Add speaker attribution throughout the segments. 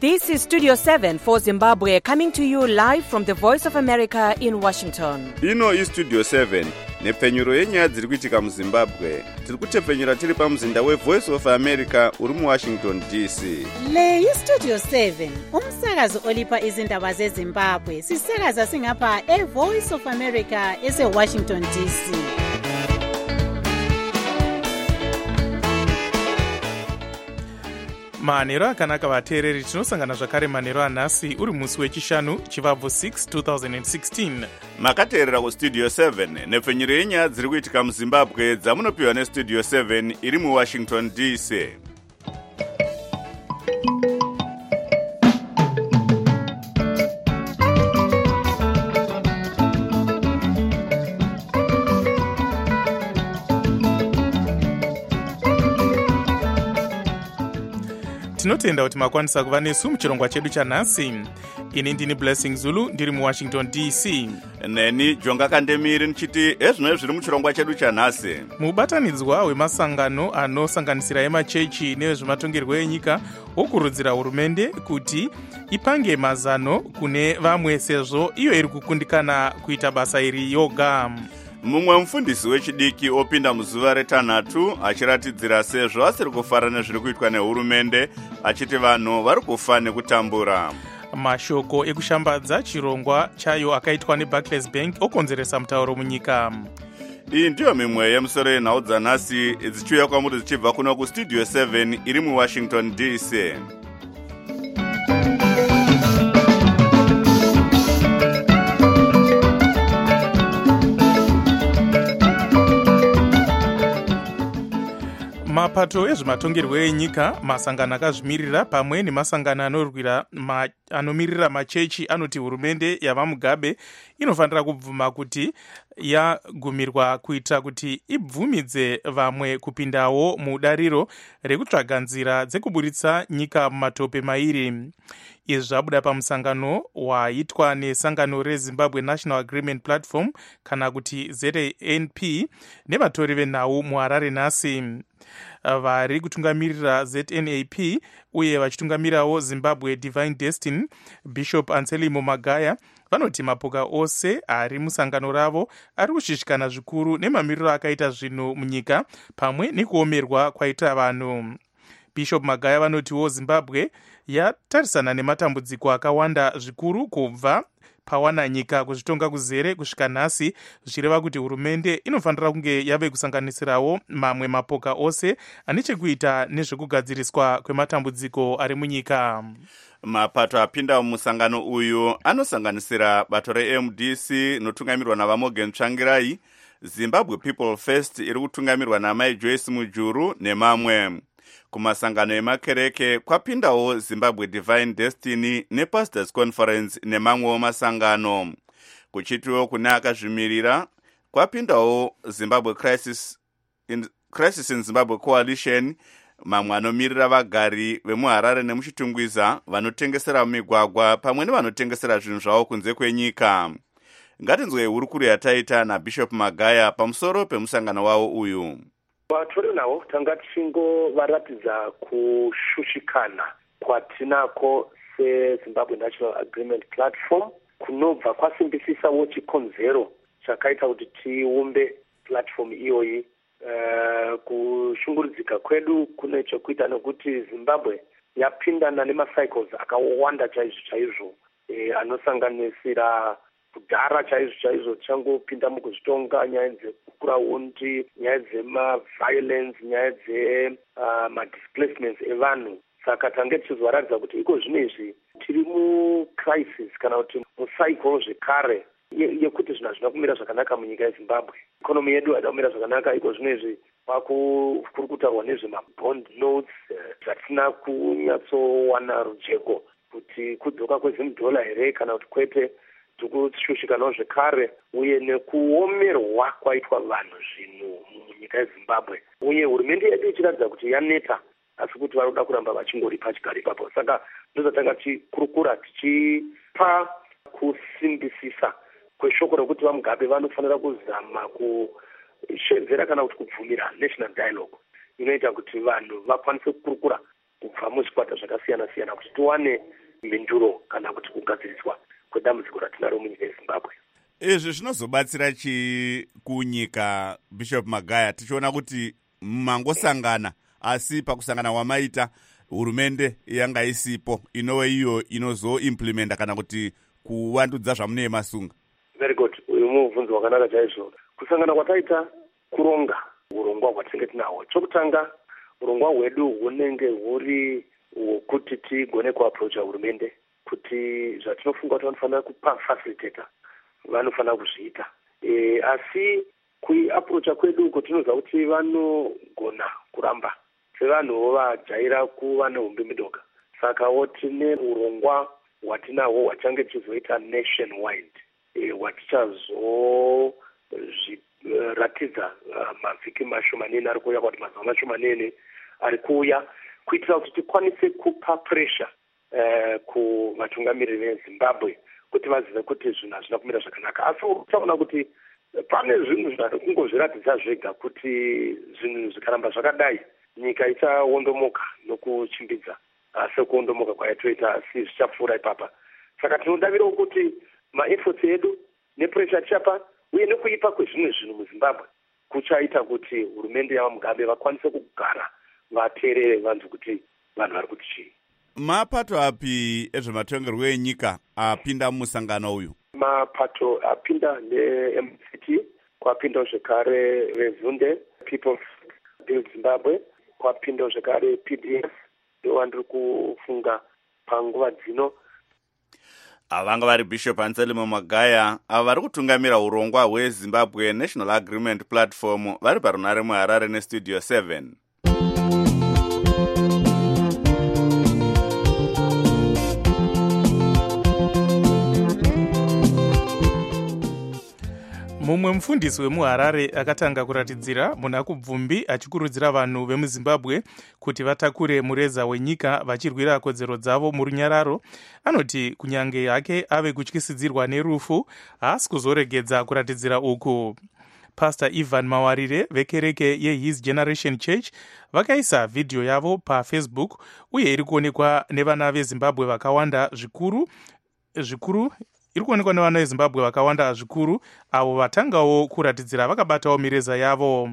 Speaker 1: This is Studio 7 for Zimbabwe, coming to you live from the Voice of America in Washington.
Speaker 2: Ino is Studio 7 nepfenyuro yenyaya dziri kuitika muZimbabwe. Tiri kutepfenyura tiri pamuzinda weVoice of America uri muWashington DC.
Speaker 3: Le iStudio 7 umsakazo olipa izindaba zeZimbabwe. Sisakaza singapha eVoice of America eseWashington DC.
Speaker 4: manheru akanaka vateereri, tinosangana zvakare manheru anhasi uri musi wechishanu chivabvu 6 2016.
Speaker 2: Makateerera kuStudio 7 nepfenyuro yenyaya dziri kuitika muZimbabwe dzamunopiwa neStudio 7 iri muWashington DC.
Speaker 4: tinotenda kuti makwanisa kuva nesu muchirongwa chedu chanhasi. Ini ndini Blessing Zulu ndiri muWashington DC.
Speaker 2: Neni Jonga Kandemiri nchiti ezvino zviri muchirongwa chedu chanhasi.
Speaker 4: Mubatanidzwa wemasangano anosanganisira emachechi nevezvematongerwo enyika wokurudzira hurumende kuti ipange mazano kune vamwe sezvo iyo iri kukundikana kuita basa iri yoga.
Speaker 2: Mumwe mufundisi wechidiki opinda muzuva retanhatu achiratidzira sezvo asiri kufara nezviri kuitwa nehurumende, achiti vanhu vari kufa nekutambura.
Speaker 4: Mashoko ekushambadza chirongwa chayo akaitwa neBarclays Bank okonzeresa mutauro munyika.
Speaker 2: Iyi ndiyo mimwe yemusoro yenhau dzanhasi dzichiuya kwamuri dzichibva kuno kuStudio 7 iri muWashington DC.
Speaker 4: Mapato ezvematongerwo enyika, masangano akazvimirira pamwe nemasangano anomirira machechi anoti hurumende yava Mugabe inofanira kubvuma kuti yagumirwa kuita kuti ibvumidze vamwe kupindawo mudariro rekutsvaga nzira dzekuburitsa nyika mumatope mairi. Izvi zvabuda pamusangano waitwa nesangano reZimbabwe National Agreement Platform kana kuti ZANP nevatori venhau muHarare nhasi. Vari kutungamirira ZNAP uye vachitungamirawo Zimbabwe Divine Destiny, Bishop Anselmo Magaya, vanoti mapoka ose ari musangano ravo ari kushishikana zvikuru nemamiriro akaita zvinhu munyika pamwe nekuomerwa kwaita vanhu. Bishop Magaya vanotiwo Zimbabwe yatarisana nematambudziko akawanda zvikuru kubva pawana nyika kuzvitonga kuzere kusvika nhasi, zvichireva kuti hurumende inofanira kunge yave kusanganisirawo mamwe mapoka ose ane chekuita nezvekugadziriswa kwematambudziko ari munyika.
Speaker 2: Mapato apinda mumusangano uyu anosanganisira bato reMDC inotungamirwa naVaMorgan Tsvangirai, Zimbabwe People First iri kutungamirwa naMai Joyce Mujuru nemamwe. Kumasangano emakereke kwapindawo Zimbabwe Divine Destiny nePastors Conference nemamwewo masangano. Kuchitiwo kune akazvimirira kwapindawo Zimbabwe Crisis in Zimbabwe Coalition, mamwe anomirira vagari vemuHarare nemuchitungwiza vanotengesera mumigwagwa pamwe nevanotengesera zvinhu zvavo kunze kwenyika. Ngatinzwe hurukuru yataita naBishop Magaya pamusoro pemusangano wavo uyu.
Speaker 5: Vatori navo tanga tichingovaratidza kushushikana kwatinako seZimbabwe National Agreement Platform kunobva kwasimbisisawo chikonzero chakaita kuti tiumbe platform iyoyi. Kushungurudzika kwedu kune chekuita nekuti Zimbabwe yapindana nemacycles akawanda chaizvo anosanganisira kudhara chaizvo tichangopinda mukuzvitonga nyaya dzekukura undi, nyaya dzemaviolence, nyaya dzemadisplacements evanhu. Saka tange tichizovaratidza kuti iko zvinezvi tiri mucrisis kana kuti mucycle zvekare yekuti zvinhu hazvina kumira zvakanaka munyika yeZimbabwe. Ikonomi yedu haina kumira zvakanaka, iko zvinezvi kuri kutaurwa nezvemabond notes zvatina kunyatsowana rujeko kuti kudzoka kwezimudhola here kana kuti kwete. Tikushushikanawo zvekare uye nekuomerwa kwaitwa vanhu zvinhu munyika yeZimbabwe, uye hurumende yedu ichiratidza kuti yaneta asi kuti vanoda kuramba vachingoripa chigaro ipapo. Saka ndozvatanga tichikurukura tichipa kusimbisisa kweshoko rokuti vaMugabe vanofanira kuzama kushedzera kana kuti kubvumira national dialogue inoita kuti vanhu vakwanise kukurukura kubva muzvikwata zvakasiyana-siyana kuti tiwane mhinduro kana kuti kugadziriswa kwedambudziko ratinaro munyika yeZimbabwe.
Speaker 2: Izvi zvinozobatsira chi kunyika, Bishop Magaya, tichiona kuti mangosangana asi pakusangana wamaita hurumende yanga isipo inove iyo inozoimplementa kana kuti kuvandudza zvamuneye masunga?
Speaker 5: Very good. Uyu mubvunzo wakanaka chaizvo. Kusangana kwataita kuronga urongwa hwatinenge tinahwo. Chokutanga, urongwa hwedu hunenge huri hwokuti tigone kuaprocha hurumende kuti zvatinofunga kuti vanofanira kupafacilitata vanofanira kuzviita. Asi kuiaprocha kwedu uko tinoziva kuti vanogona kuramba sevanhuwo vajaira kuva nehumbi midoka. Sakawo tine urongwa hwatinahwo hwachange tichizoita nationwide, hwatichazoratidza mavhiki mashomanene ari kuuya, kuti mazuva mashomanene ari kuuya, kuitira kuti tikwanise kupa pressure kuvatungamiriri veZimbabwe kuti vazive kuti zvinhu hazvina kumira zvakanaka. Asi uchaona kuti pane zvinhu zviri kungozviratidza zvega kuti zvinhu zvikaramba zvakadai nyika ichawondomoka nokuchimbidza sekuwondomoka kwayatoita, asi zvichapfuura ipapa. Saka tinodavirawo kuti maefforts edu nepressure tichapa uye nekuipa kwezvimwe zvinhu muZimbabwe kuchaita kuti hurumende yavaMugabe vakwanise kugara vateerere vanhu kuti vanhu vari kuti chii.
Speaker 2: Mapato api ezvematongerwo enyika apinda mumusangano uyu?
Speaker 5: Mapato apinda neMCT, kwapinda zvekare Rezunde People's Build Zimbabwe, kwapinda zvekare PDF. Ndovandiri kufunga panguva dzino.
Speaker 2: Vanga vari Bishop Anselmo Magaya, vari kutungamira urongwa hweZimbabwe National Agreement Platform, vari parunare muHarare neStudio 7.
Speaker 4: Mumwe mufundisi wemuHarare akatanga kuratidzira muna kubvumbi achikurudzira vanhu vemuZimbabwe kuti vatakure mureza wenyika vachirwira kodzero dzavo murunyararo. Anoti kunyange hake ave kutyisidzirwa nerufu, haasi kuzoregedza kuratidzira uku. Pastor Ivan Mawarire vekereke yeHis Generation Church vakaisa vhidhiyo yavo paFacebook uye iri kuonekwa nevana veZimbabwe vakawanda zvikuru iri kuonekwa nevana veZimbabwe vakawanda zvikuru avo vatangawo kuratidzira vakabatawo mireza yavo.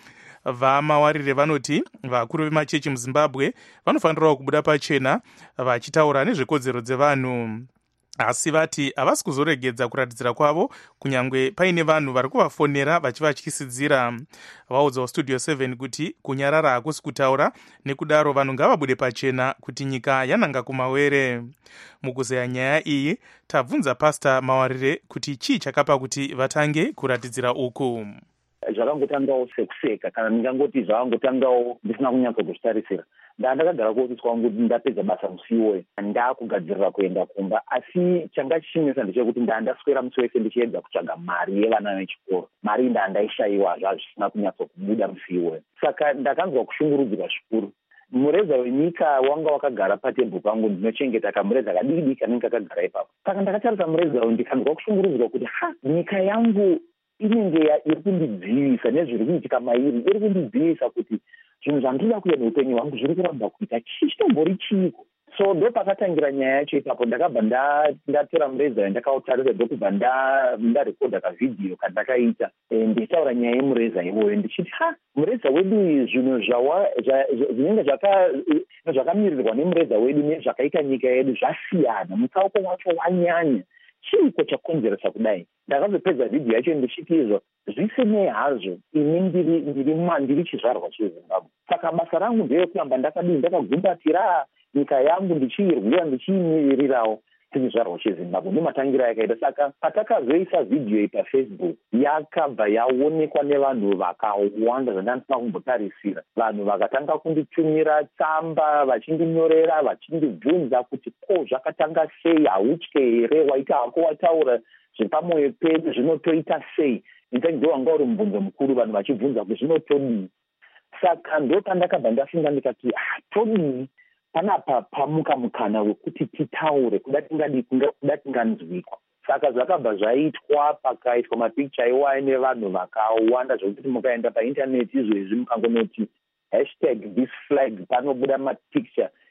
Speaker 4: VaMawarire vanoti vakuru vemachechi muZimbabwe vanofanirawo kubuda pachena vachitaura nezvekodzero dzevanhu, asi vati havasi kuzoregedza kuratidzira kwavo kunyange paine vanhu vari kuvafonera vachivatyisidzira. Vaudzawo Studio 7 kuti kunyarara hakusi kutaura, nekudaro vanhu ngavabude pachena kuti nyika yananga kumawere. Mukuzeya nyaya iyi tabvunza Pastor Mawarire kuti chii chakapa kuti vatange kuratidzira uku.
Speaker 6: Zvakangotangawo sekuseka, kana ndingangoti zvakangotangawo ndisina kunyatsa kuzvitarisira. Ndakagara kuofisi kwangu ndapedza basa musiwo, ndakugadzirira kuenda kumba, asi changa chichinesa ndechekuti ndandaswera musi wese ndichiedza kutsvaga mari yevana vechikoro. Mari ndaishayiwa zvisina kunyatsa kubuda musiwo. Saka ndakanzwa kushungurudzika zvikuru. Mureza wenyika wanga wakagara patebhuru pangu, ndinochengeta kamureza kadiki kanenge kakagara ipapo. Saka ndakatarisa mureza uyu ndikanzwa kushungurudzika kuti nyika yangu inenge iri kundidzivisa nezviri kuitika mairi, iri kundidzivisa kuti zvinhu zvandinoda kuita neupenyu hwangu zviri kuramba kuita chitombori chiiko. So ndo pakatangira nyaya yacho ipapo. Ndakabva ndatora mureza wandakautarisa, ndokubva ndarekodha kavhidhiyo kandakaita ndichitaura nyaya yemureza iwoyo ndichiti mureza wedu zvinhu zvinenge zvakamirirwa nemureza wedu nezvakaita nyika yedu zvasiyana, mutsauko wacho wanyanya. Chiiko chakonzeresa kudai? Ndakazopedza vhidhiyo yacho ndichiti izvo zvisinei hazvo ini ndiri chizvarwa cheZimbabwe. Saka basa rangu nderekuramba ndakagumbatira nyika yangu ndichiirwira ndichiimirirawo chizvarwa cheZimbabwe. Ndomatangira yakaita. Saka patakazoisa vhidhiyo iyi paFacebook yakabva yaonekwa nevanhu vakawanda zvandandisina kumbotarisira. Vanhu vakatanga kunditumira tsamba vachindinyorera vachindibvunza kuti zvakatanga sei, hautye here, waita hako wataura zvepamwoyo pedu zvinotoita sei. Ndo wanga uri mubvunzo mukuru, vanhu vachibvunza kuti zvinotodii. Saka ndo pandakabva ndafunga ndikati todii panapa pamuka mukana wekuti titaure kuda tinganzwikwa. Saka zvakabva zvaitwa, pakaitwa mapikicha iwayo nevanhu vakawanda zvokuti mukaenda paintaneti izvezvi mukangonoti #thisflag panobuda mapikicha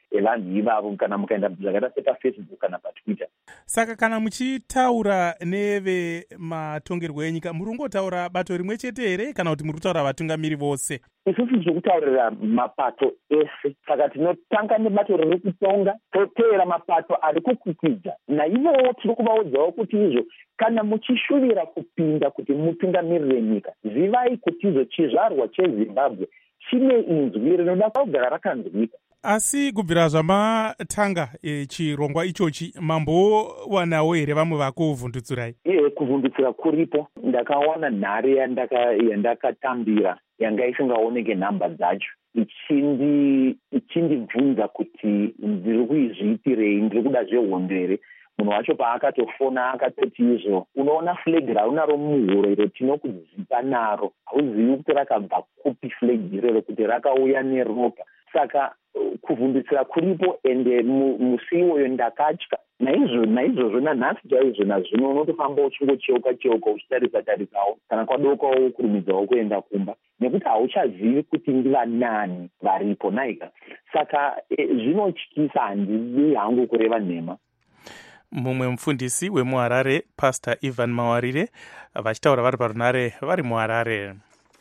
Speaker 6: evanhu ivavo kana mukaenda zvakaita sepafacebook kana patwitter.
Speaker 4: Saka kana muchitaura nevematongerwo enyika muri kungotaura bato rimwe chete here kana kuti muri kutaura vatungamiri vose?
Speaker 6: Isusu tiri kutaurira mapato ese, saka tinotanga nebato riri kutonga toteera mapato ari kukwikidza naivowo tiri kuvaudzawo kuti izvo kana muchishuvira kupinda kuti mutungamirire nyika, zivai kuti izvo chizvarwa chezimbabwe chine inzwi rinoda kugara rakanzwika.
Speaker 4: Asi kubvira zvamatanga chirongwa ichochi mambowanawo here vamwe vakuvhundutsurai?
Speaker 6: Kuvhundutsira kuripo. Ndakawana nhare yandakatambira yanga isingaoneke nhamba dzacho ichindibvunza kuti ndiri kuizviitirei, ndiri kuda zvehondo here. Munhu wacho paakatofona akatoti izvo unoona flag raunaro muhuro iro tinokudzipa naro, hauzivi kuti rakabva kupi flag irero, kuti rakauya neropa. Saka kuvhundutsira kuripo ende musi iwoyo ndakatya. Naizvozvo nanhasi chaizvo nazvino unotofamba uchingocheuka uchitarisatarisawo kana kwadokawo kurumidzawo kuenda kumba nekuti hauchazivi kuti ndiva nani varipo naika. Saka zvinotyisa, handidi hangu kureva nhema.
Speaker 4: Mumwe mufundisi wemuharare Pastor Ivan Mawarire vachitaura vari parunare vari muharare.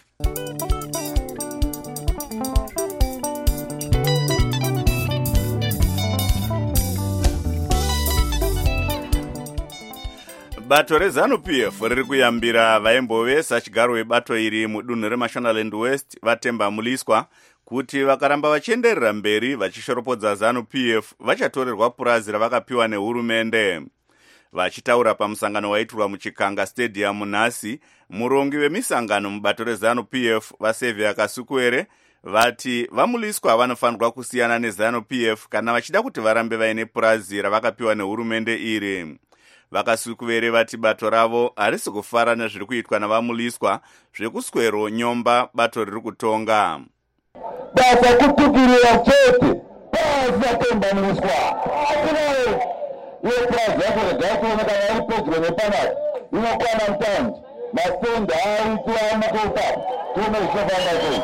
Speaker 2: Bato reZANU-PF riri kuyambira vaimbovesa chigaro webato iri mudunhu reMashonaland West Vatemba Muliswa kuti vakaramba vachienderera mberi vachishoropodza ZANU-PF vachatorerwa purazi ravakapiwa nehurumende. Vachitaura pamusangano waitirwa muChikanga Stadium nhasi, murongi wemisangano mubato reZANU-PF vaSevia Kasukwere vati vaMuliswa vanofanirwa kusiyana neZANU-PF kana vachida kuti varambe vaine purazi ravakapiwa nehurumende iri. Vakasukwere vati bato ravo harisi kufara nezviri kuitwa navaMuliswa zvekuswero nyomba bato riri kutonga.
Speaker 7: Basa kutukirira chete pasi Vatemba Muliswa asinayo yepurazi yako regakuoneka vari pedyo nepanapa inokwana mutandi matenda ari tiamukupa tione zvinofamba sei.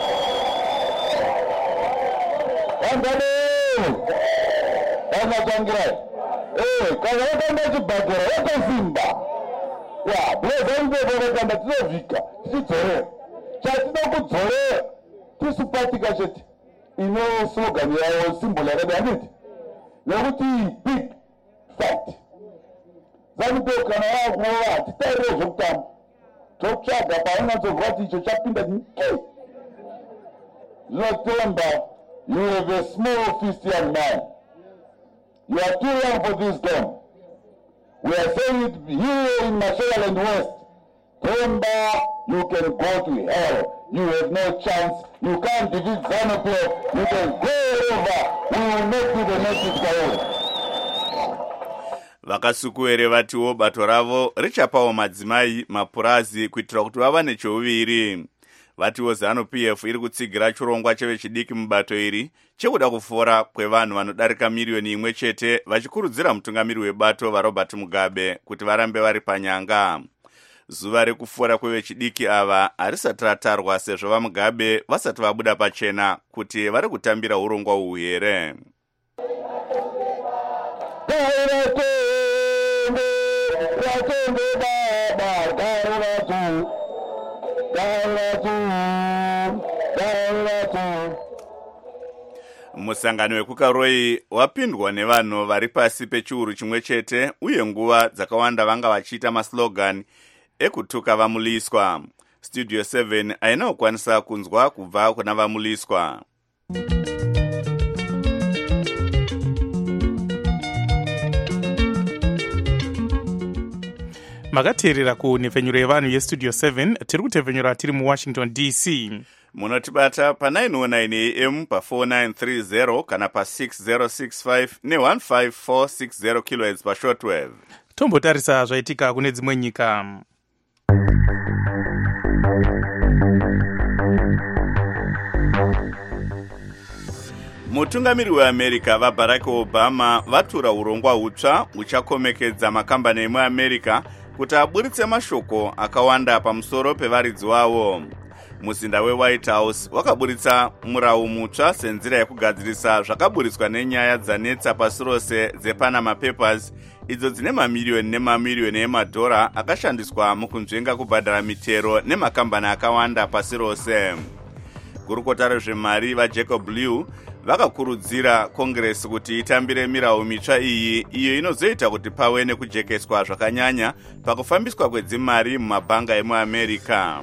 Speaker 7: Vangadei vanatsvangirai kana vakanda chibhadhara yakasimba bwezanzevorekanda tinovhika tichidzorera chatinokudzorera tisupatika chete ino slogan yavo simbol yakadi handiti nekuti big fight ZANU-PF kana vakuva hatitarire zvekutamba totsvaga paunatsovuka kuti icho chapinda nke zvinotemba you have a small fist young man. You are too young for this game. We are saying it here in Mashonaland West. Temba, you can go to hell. You have no chance. You can't defeat ZANU-PF. You can go over. We will make you the next power.
Speaker 2: Vakasukwere vatiwo bato ravo richapawo madzimai mapurazi kuitira kuti vava nechouviri. Vatiwo ZANU-PF iri kutsigira chirongwa chevechidiki mubato iri chekuda kufora kwevanhu vanodarika miliyoni imwe chete vachikurudzira mutungamiri webato vaRobert Mugabe kuti varambe vari panyanga. Zuva rekufora kwevechidiki ava harisati ratarwa sezvo vaMugabe vasati vabuda pachena kuti vari kutambira urongwa uhu here. Musangano wekukaroi wapindwa nevanhu vari pasi pechiuru chimwe chete uye nguva dzakawanda vanga vachiita maslogan ekutuka vaMuliswa. Studio 7 aina kukwanisa kunzwa kubva kuna vaMuliswa.
Speaker 4: Makateerera kunhepfenyuro yevanhu yestudio 7 tiri kutepfenyura tiri muWashington DC.
Speaker 2: Munotibata pa 909 AM pa 4930 kana pa 6065 ne15460 kHz pa shortwave.
Speaker 4: Tombotarisa zvaitika kune dzimwe nyika.
Speaker 2: Mutungamiri weAmerica vaBarack Obama vatura urongwa hutsva huchakomekedza makambani emuAmerica kuti aburitse mashoko akawanda pamusoro pevaridzi wavo. muzinda weWhite House wakaburitsa murau mutsva senzira yekugadzirisa zvakaburitswa nenyaya dzanetsa pasi rose dzePanama Papers, idzo dzine mamiriyoni nemamiriyoni emadhora akashandiswa mukunzvenga kubhadhara mitero nemakambani akawanda pasi rose. Gurukota rezvemari vaJacob Lew vakakurudzira Congress kuti itambire mirau mitsva iyi, iyo inozoita kuti pave nekujekeswa zvakanyanya pakufambiswa kwedzimari mumabhanga emuAmerica.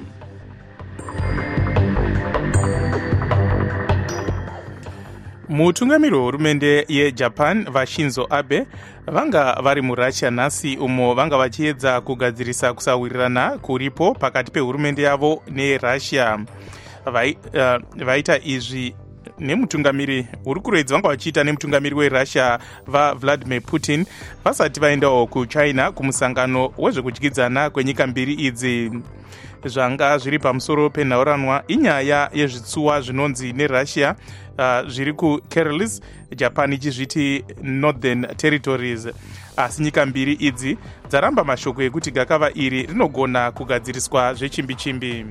Speaker 4: mutungamiri wehurumende yejapan vaShinzo Abe vanga vari muRussia nhasi, umo vanga vachiedza kugadzirisa kusawirirana kuripo pakati pehurumende yavo neRussia. Vaita izvi nemutungamiri uri kuredza vanga vachiita nemutungamiri weRussia vaVladimir Putin vasati vaendawo kuChina kumusangano wezvekudyidzana kwenyika mbiri idzi. Zvanga zviri pamusoro penhauranwa inyaya yezvitsuwa zvinonzi neRussia zviri kuKurils, Japan ichizviti Northern Territories. Asi nyika mbiri idzi dzaramba mashoko ekuti gakava iri rinogona kugadziriswa zvechimbi-chimbi.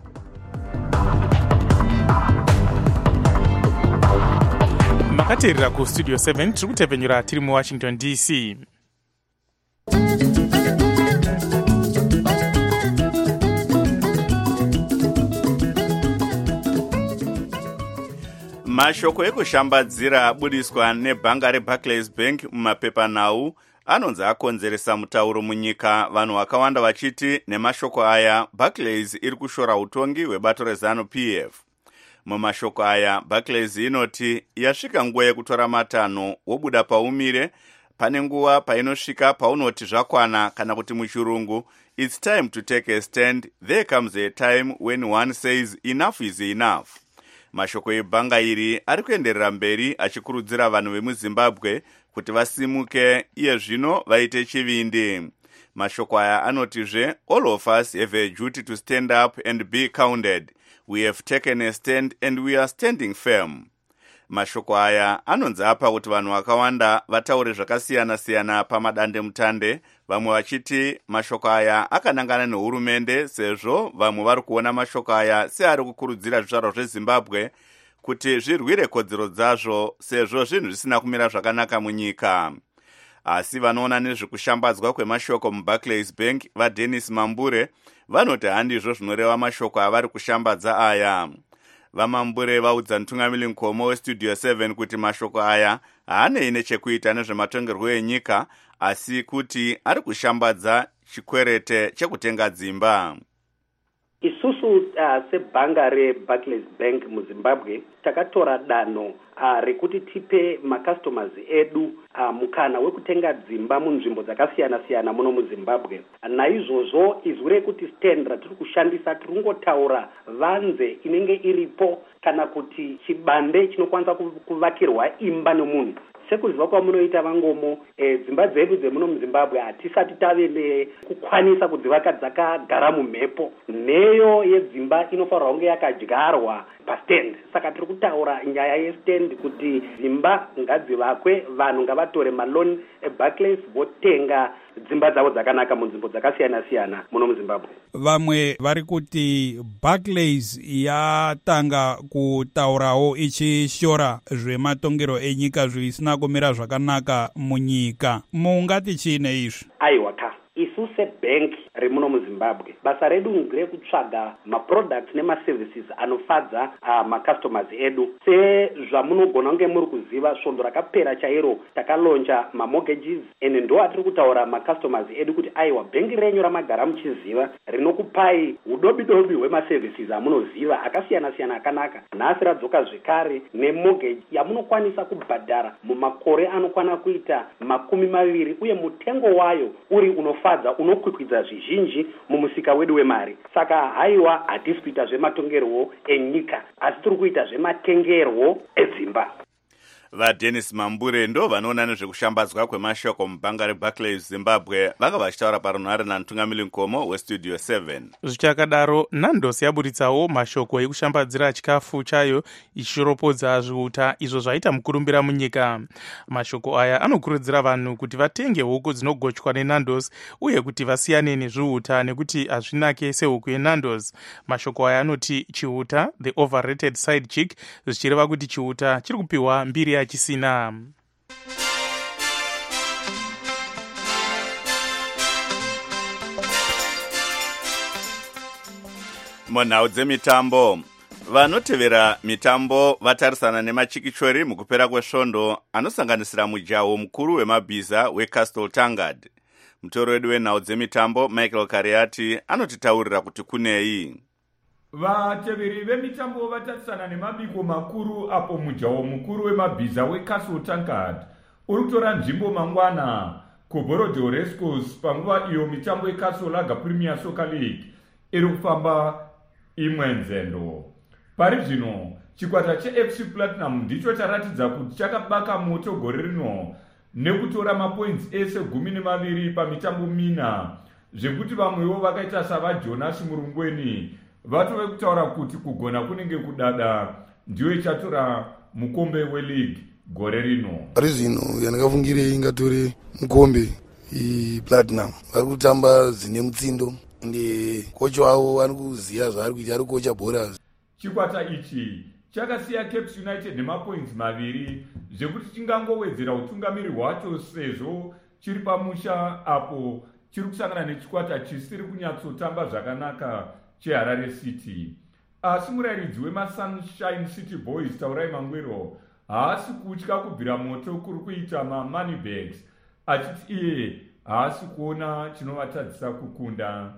Speaker 4: Makateerera kustudio 7 tiri kutepfenyura tiri muWashington DC.
Speaker 2: Mashoko ekushambadzira abudiswa nebhanga reBarclays Bank mumapepanhau anonzi akonzeresa mutauro munyika, vanhu vakawanda vachiti nemashoko aya Barclays iri kushora utongi hwebato reZanu-PF. Mumashoko aya Barclays inoti yasvika nguva yekutora matanho wobuda paumire, pane nguva painosvika paunoti zvakwana, kana kuti muchirungu it's time to take a stand, there comes a time when one says enough is enough. Mashoko ebhanga iri ari kuenderera mberi achikurudzira vanhu vemuZimbabwe kuti vasimuke iye zvino vaite chivindi. Mashoko aya anotizve all of us have a duty to stand up and be counted. We have taken a stand and we are standing firm. Mashoko aya anonzi apa kuti vanhu vakawanda vataure zvakasiyana-siyana pamadande mutande, vamwe vachiti mashoko aya akanangana nehurumende, sezvo vamwe vari kuona mashoko aya seari kukurudzira zvizvarwa zveZimbabwe kuti zvirwire kodzero dzazvo, sezvo zvinhu zvisina kumira zvakanaka munyika. Asi vanoona nezvekushambadzwa kwemashoko muBarclays Bank vaDennis Mambure vanoti handizvo zvinoreva mashoko avari kushambadza aya. VaMambure vaudza mutungamiri mukoma westudio 7 kuti mashoko aya haanei nechekuita nezvematongerwo enyika, asi kuti ari kushambadza chikwerete chekutenga dzimba.
Speaker 8: Isusu sebhanga reBarclays Bank muZimbabwe takatora danho rekuti tipe macustomers edu mukana wekutenga dzimba munzvimbo dzakasiyana-siyana muno muZimbabwe. Naizvozvo izwi rekuti stand ratiri kushandisa tiri kungotaura vanze inenge iripo kana kuti chibande chinokwanisa kuvakirwa imba nemunhu. Sekuziva kwamunoita vangomo dzimba dzedu dzemuno muZimbabwe hatisati tave nekukwanisa kudzivaka dzakagara mumhepo. Nheyo yedzimba inofanirwa kunge yakadyarwa pastand. Saka tiri kutaura nyaya yestand kuti dzimba ngadzivakwe, vanhu ngavatore maloni eBarclays votenga dzimba dzavo dzakanaka munzvimbo dzakasiyana-siyana muno muZimbabwe.
Speaker 9: Vamwe vari kuti Barclays yatanga kutaurawo ichishora zvematongero enyika zvisina kumira zvakanaka munyika. Mungati chiine izvi?
Speaker 8: Aiwa ka. Isu sebhengi remuno muZimbabwe basa redu nderekutsvaga maproducts nemaservices anofadza macustomers edu. Sezvamunogona kunge muri kuziva, svondo rakapera chairo takalonja mamortgages, ende ndo atiri kutaura macustomers edu kuti aiwa bhengi renyu ramagara muchiziva rinokupai udobi-dobi hwemaservices amunoziva akasiyana-siyana akanaka. Nhasi radzoka zvekare nemortgage yamunokwanisa kubhadhara mumakore anokwana kuita 20 uye mutengo wayo uri unofadza, unokwikwidza zvizhinji mumusika wedu wemari. Saka haiwa hatisi kuita zvematongerwo enyika, asi tiri kuita zvematengerwo edzimba.
Speaker 2: vaDennis Mambure ndo vanoona nezvekushambadzwa kwemashoko mubhanga reBarclays Zimbabwe vanga vachitaura parunhare namutungamiri mukomo westudio 7.
Speaker 4: Zvichakadaro, Nandos yaburitsawo mashoko ekushambadzira chikafu chayo ichiropodza zviuta izvo zvaita mukurumbira munyika. Mashoko aya anokurudzira vanhu kuti vatenge huku dzinogochwa neNandos uye kuti vasiyane nezviuta nekuti hazvinake sehuku yeNandos. Mashoko aya anoti chiuta, the overrated side chick, zvichireva kuti chiuta chiri kupiwa mbiri yachisina.
Speaker 2: Munhau dzemitambo, vanotevera mitambo vatarisana nemachikichori mukupera kwesvondo anosanganisira mujaho mukuru wemabhiza weCastle Tangard. Mutoro wedu wenhau dzemitambo Michael Kariati anotitaurira kuti kunei.
Speaker 10: Vateveri vemitambo vatarisana nemabiko makuru apo mujaho mukuru wemabhiza weCastle Tangard uri kutora nzvimbo mangwana kuBorodeo Racecourse panguva iyo mitambo yeCastle Lager Premier Soccer League iri kufamba imwe nzendo. Pari zvino chikwata cheFC Platinum ndicho charatidza kuti chakabaka moto gore rino nekutora mapoints ese 12 pamitambo 4 zvekuti vamwewo vakaita savaJonas Murungweni vatove kutaura kuti kugona kunenge kudada ndiyo ichatora mukombe weleague gore rino.
Speaker 11: Pari zvino yandakafungire ingatore mukombe iPlatinum vari kutamba zvine mutsindo ende kocha wavo ari kuziva zvaari kuita, ari kocha bhora.
Speaker 10: Chikwata ichi chakasiya Cape United nemapoints 2 zvekuti chingangowedzera utungamiri hwacho sezvo chiri pamusha apo chiri kusangana nechikwata chisiri kunyatsotamba zvakanaka cheHarare City. Asi murayiridzi wemaSunshine City Boys Taurai Mangwero haasi kutya kubvira moto kuri kuita mamoneybags achiti iye haasi kuona chinovatadzisa kukunda.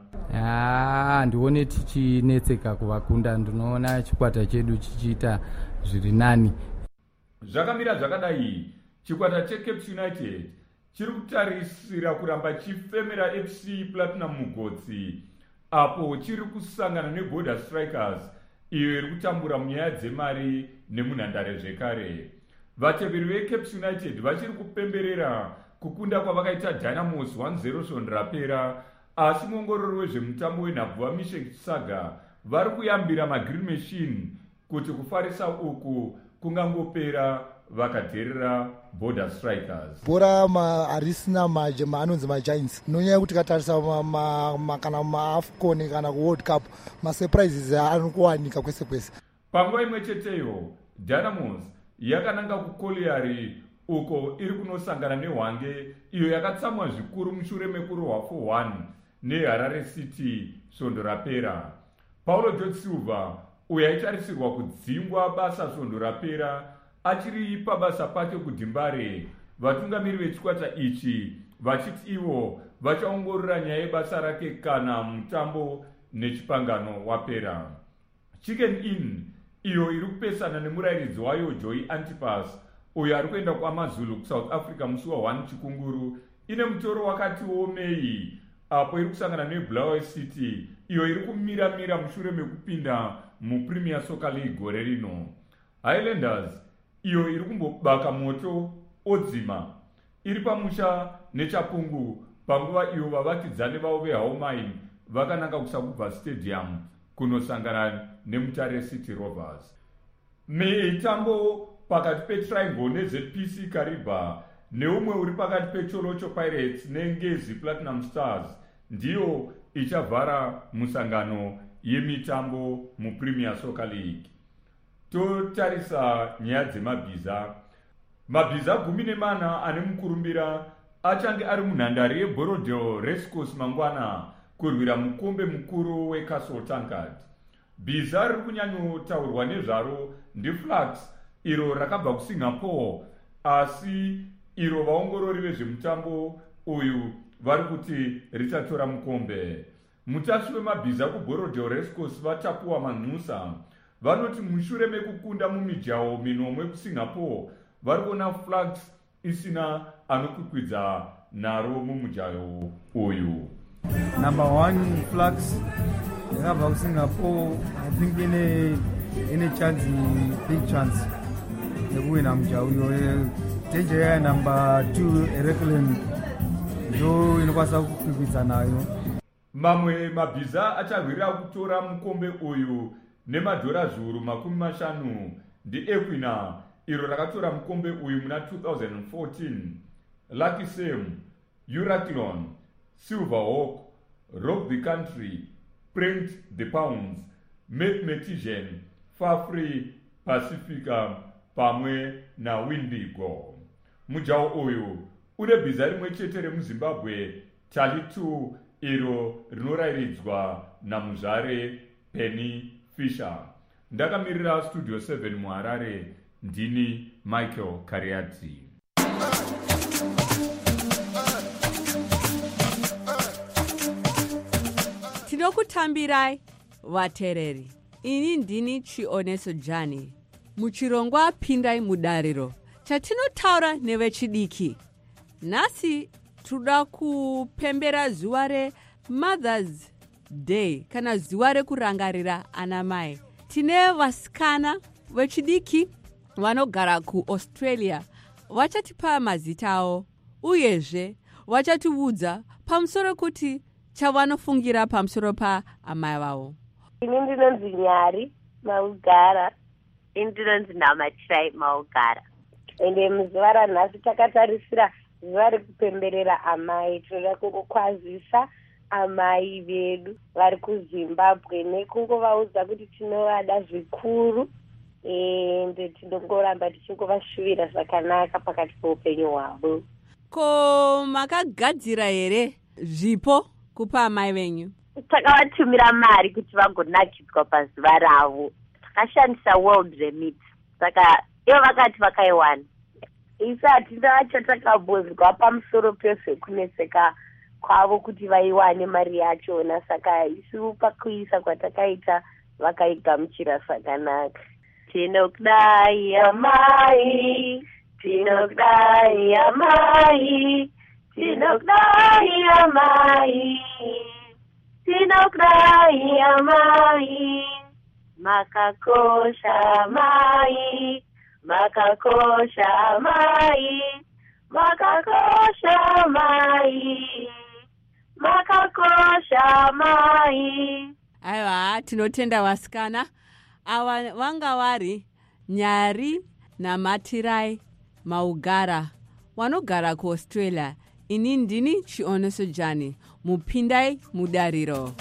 Speaker 12: Ndione tichinetseka kuvakunda, ndinoona chikwata chedu chichiita zviri nani.
Speaker 10: Zvakamira zvakadai, chikwata cheCape United chiri kutarisira kuramba chifemera FC Platinum mugotsi apo chiri kusangana neBorder Strikers iyo iri kutambura munyaya dzemari nemunhandare zvekare. Vateveri veCape United vachiri kupemberera kukunda kwavakaita Dynamos 1-0 svondo rapera, asi muongorori wezvemutambo wenhabvu vaMishek Saga vari kuyambira maGreen Machine kuti kufarisa uku kungangopera vakadherera Border Strikers.
Speaker 13: Bhora harisina anonzi maGiants nonyaya kuti katarisa kana maAFCON kana kuWorld Cup masurprises anokuwanika kwese kwese.
Speaker 10: Panguva imwe cheteyo Dynamos yakananga kuColliery uko iri kunosangana neHwange iyo yakatsamwa zvikuru mushure mekurwa 4-1 neHarare City svondo rapera. Paulo George Silva uyo aitarisirwa kudzingwa basa svondo rapera achiri pabasa pake kuDimbare. Vatungamiri vechikwata ichi vachiti ivo vachaongorora nyaya yebasa rake kana mutambo nechipangano wapera. Chicken Inn iyo iri kupesana nemurayiridzi wayo Joey Antipas uyo ari kuenda kwaMaZulu kuSouth Africa musi wa1 chikunguru ine mutoro wakati womei apo iri kusangana neBulawayo City iyo iri kumira mushure mekupinda muPremier Soccer League gore rino. Highlanders iyo iri kumbobaka moto odzima iri pamusha neChapungu panguva iyo vavakidzani vavo veHaumine vakananga kuSabubva Stadium kunosangana neMutare City Rovers. Mitambo pakati peTriangle neZPC Kariba neumwe uri pakati peCholocho Pirates neNgezi Platinum Stars ndiyo ichavhara musangano yemitambo muPremier Soccer League. Totarisa nyaya dzemabhiza. Mabhiza 14 ane mukurumbira achange ari munhandare yeBorodeo Racecourse mangwana kurwira mukombe mukuru weCastle Tangard. Bhiza riri kunyanyotaurwa nezvaro ndiFlux iro rakabva kuSingapore, asi iro vaongorori vezvemutambo uyu vari kuti richatora mukombe. Mutasvi wemabhiza kuBorodeo Racecourse vatapuwa Manhusa vanoti mushure mekukunda mumijaho 3 kuSingapore vari kuona Flux isina anokwikwidza naro mumujaho uyu.
Speaker 14: Number 1 Flux yakabva kuSingapore, I think ine chance, big chance. nekuwina mujauyo. Tenje ya number 2 Erekland ndo inokwanisa kukwikwidzana nayo.
Speaker 10: Mamwe mabhiza acharwira kutora mukombe uyu nemadhora zviuru 50 ndiEquina, iro rakatora mukombe uyu muna 2014. Lucky Sam, Euroclone, Silverhawk, Rock the Country, Print the Pounds, Mathematician, Farfree, Pacifica pamwe na Windigo. Mujao uyu une bhiza rimwe chete remuZimbabwe, Tali2, iro rinorairidzwa namuzvare Penny Fisher. Ndakamirira Studio 7 muHarare, ndini Michael Kariadzi.
Speaker 15: Tinokutambirai vatereri. Ini ndini Chioneso Jani. Muchirongwa Pindai Mudariro, chatinotaura nevechidiki. Nhasi toda kupembera zuva reMothers Day kana zuva rekurangarira anamai. Tine vasikana vechidiki vanogara kuAustralia. Vachatipa mazita avo uyezve vachatiudza pamusoro kuti chavanofungira pamusoro paamai vavo.
Speaker 16: Ini ndinonzi Nyari Maugara. Ini ndinonzi Namatirai Maugara. Ende muzuva ranhasi takatarisira zuva rekupemberera amai. Tinoda kungokwazisa amai vedu vari kuZimbabwe nekungovaudza kuti tinovada zvikuru ende tinongoramba tichingovashuvira zvakanaka pakati peupenyu hwavo.
Speaker 15: Ko makagadzira here zvipo kupa amai venyu?
Speaker 16: Takavatumira mari kuti vagonakidzwa pazuva ravo. Takashandisa World Remit. Saka ivo vakati vakaiwana. Isi hatina chatakambonzwa pamusoro pezvekuneseka kwavo kuti vaiwane mari yachona. Saka isu pakuisa kwatakaita vakaigamuchira zvakanaka. Tinokudai amai, tinokudai amai, tinokudai amai, tinokudai amai, makakosha mai, makakosha mai, makakosha mai, makakosha mai.
Speaker 15: Aiwa, tinotenda vasikana. Ava vanga vari Nyari naMatirai Maugara vanogara kuAustralia. Ini ndini Chioneso Jani. Mupindai Mudariro.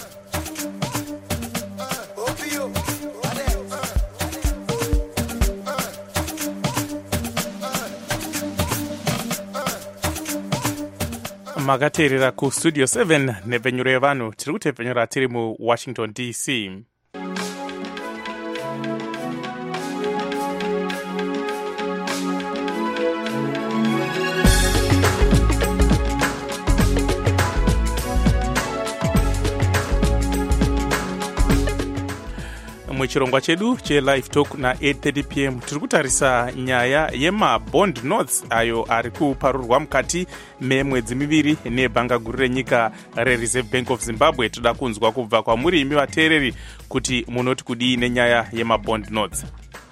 Speaker 4: Makateerera kuStudio 7 nepfenyuro yevanhu. Tiri kutepfenyura tiri muWashington DC. Muchirongwa chedu cheLive Talk na8:30 p.m. tiri kutarisa nyaya yemabond notes ayo ari kuparurwa mukati memwedzi miviri nebhanga guru renyika reReserve Bank of Zimbabwe. Toda kunzwa kubva kwamuri imi vateereri kuti munoti kudii nenyaya yemabond notes.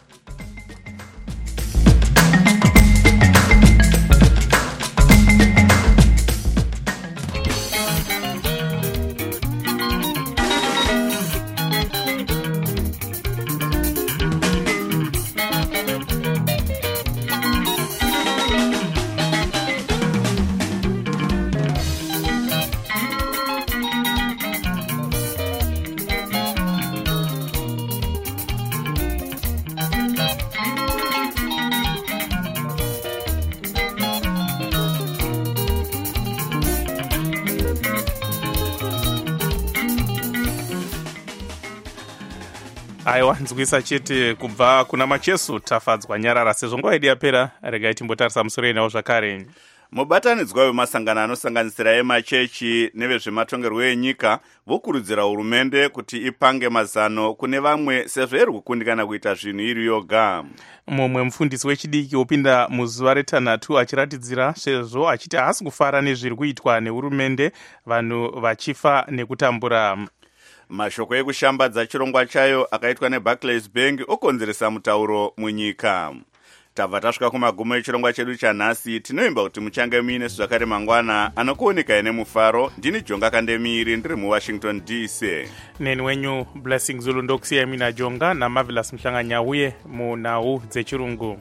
Speaker 4: Aiwa, nzwisa chete kubva kuna Macheso tafadzwa nyarara. Sezvo nguva yedu yapera, regai timbotarisa musoro enawo zvakare.
Speaker 2: Mubatanidzwa wemasangano anosanganisira emachechi nevezvematongerwo enyika vokurudzira hurumende kuti ipange mazano kune vamwe sezvo iri kukundikana kuita zvinhu iri yoga.
Speaker 4: Mumwe mufundisi wechidiki opinda muzuva retanhatu achiratidzira sezvo achiti haasi kufara nezviri kuitwa nehurumende, vanhu vachifa nekutambura.
Speaker 2: Mashoko ekushambadza chirongwa chayo akaitwa neBarclays Bank okonzeresa mutauro munyika. tabva tasvika kumagumo echirongwa chedu chanhasi. Tinoimba kuti muchange muine zvakare mangwana anokuonekai nemufaro. Ndini Jonga Kandemiri, ndiri muWashington DC.
Speaker 4: Neni wenyu Blessing Zulu ndokusiyai mina Jonga naMarvelous Mhlanganyauye munhau dzechirungu.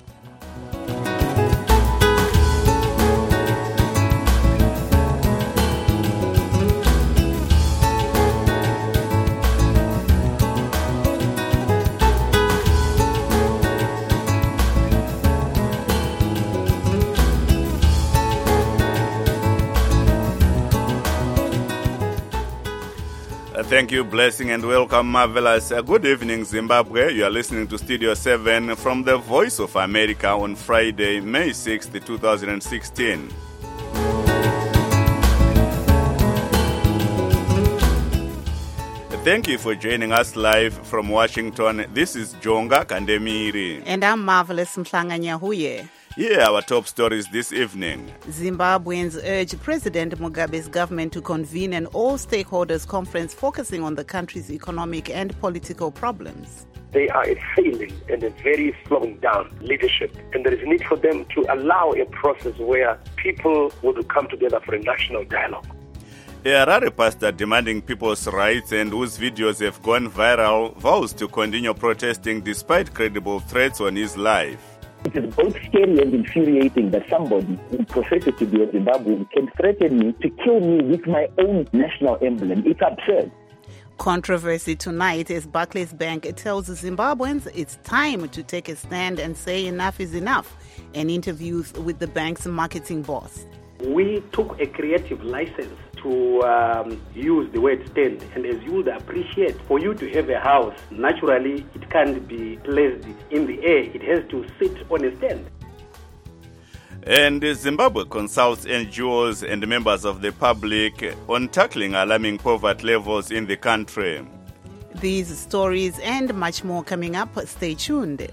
Speaker 2: Thank you, Blessing, and welcome, Marvelous. Good evening, Zimbabwe. You are listening to Studio 7 from the Voice of America on Friday, May 6th, 2016. Thank you for joining us live from Washington. This is Jonga Kandemiri.
Speaker 3: And I'm Marvelous Mhlanganyauye.
Speaker 2: Here are our top stories this evening.
Speaker 3: Zimbabweans urge President Mugabe's government to convene an all-stakeholders conference focusing on the country's economic and political problems.
Speaker 5: They are a failing and a very slowing down leadership, and there is a need for them to allow a process where people would come together for a national dialogue.
Speaker 2: A Harare pastor demanding people's rights and whose videos have gone viral vows to continue protesting despite credible threats on his life.
Speaker 6: It is both scary and infuriating that somebody who professes to be a Zimbabwean can threaten me to kill me with my own national emblem. It's absurd.
Speaker 3: Controversy tonight as Barclays Bank tells Zimbabweans it's time to take a stand and say enough is enough, and interviews with the bank's marketing boss.
Speaker 8: We took a creative license to use the word stand, and as you would appreciate, for you to have a house, naturally it can't be placed in the air, it has to sit on a stand.
Speaker 2: And Zimbabwe consults NGOs and members of the public on tackling alarming poverty levels in the country.
Speaker 3: These stories and much more coming up. Stay tuned.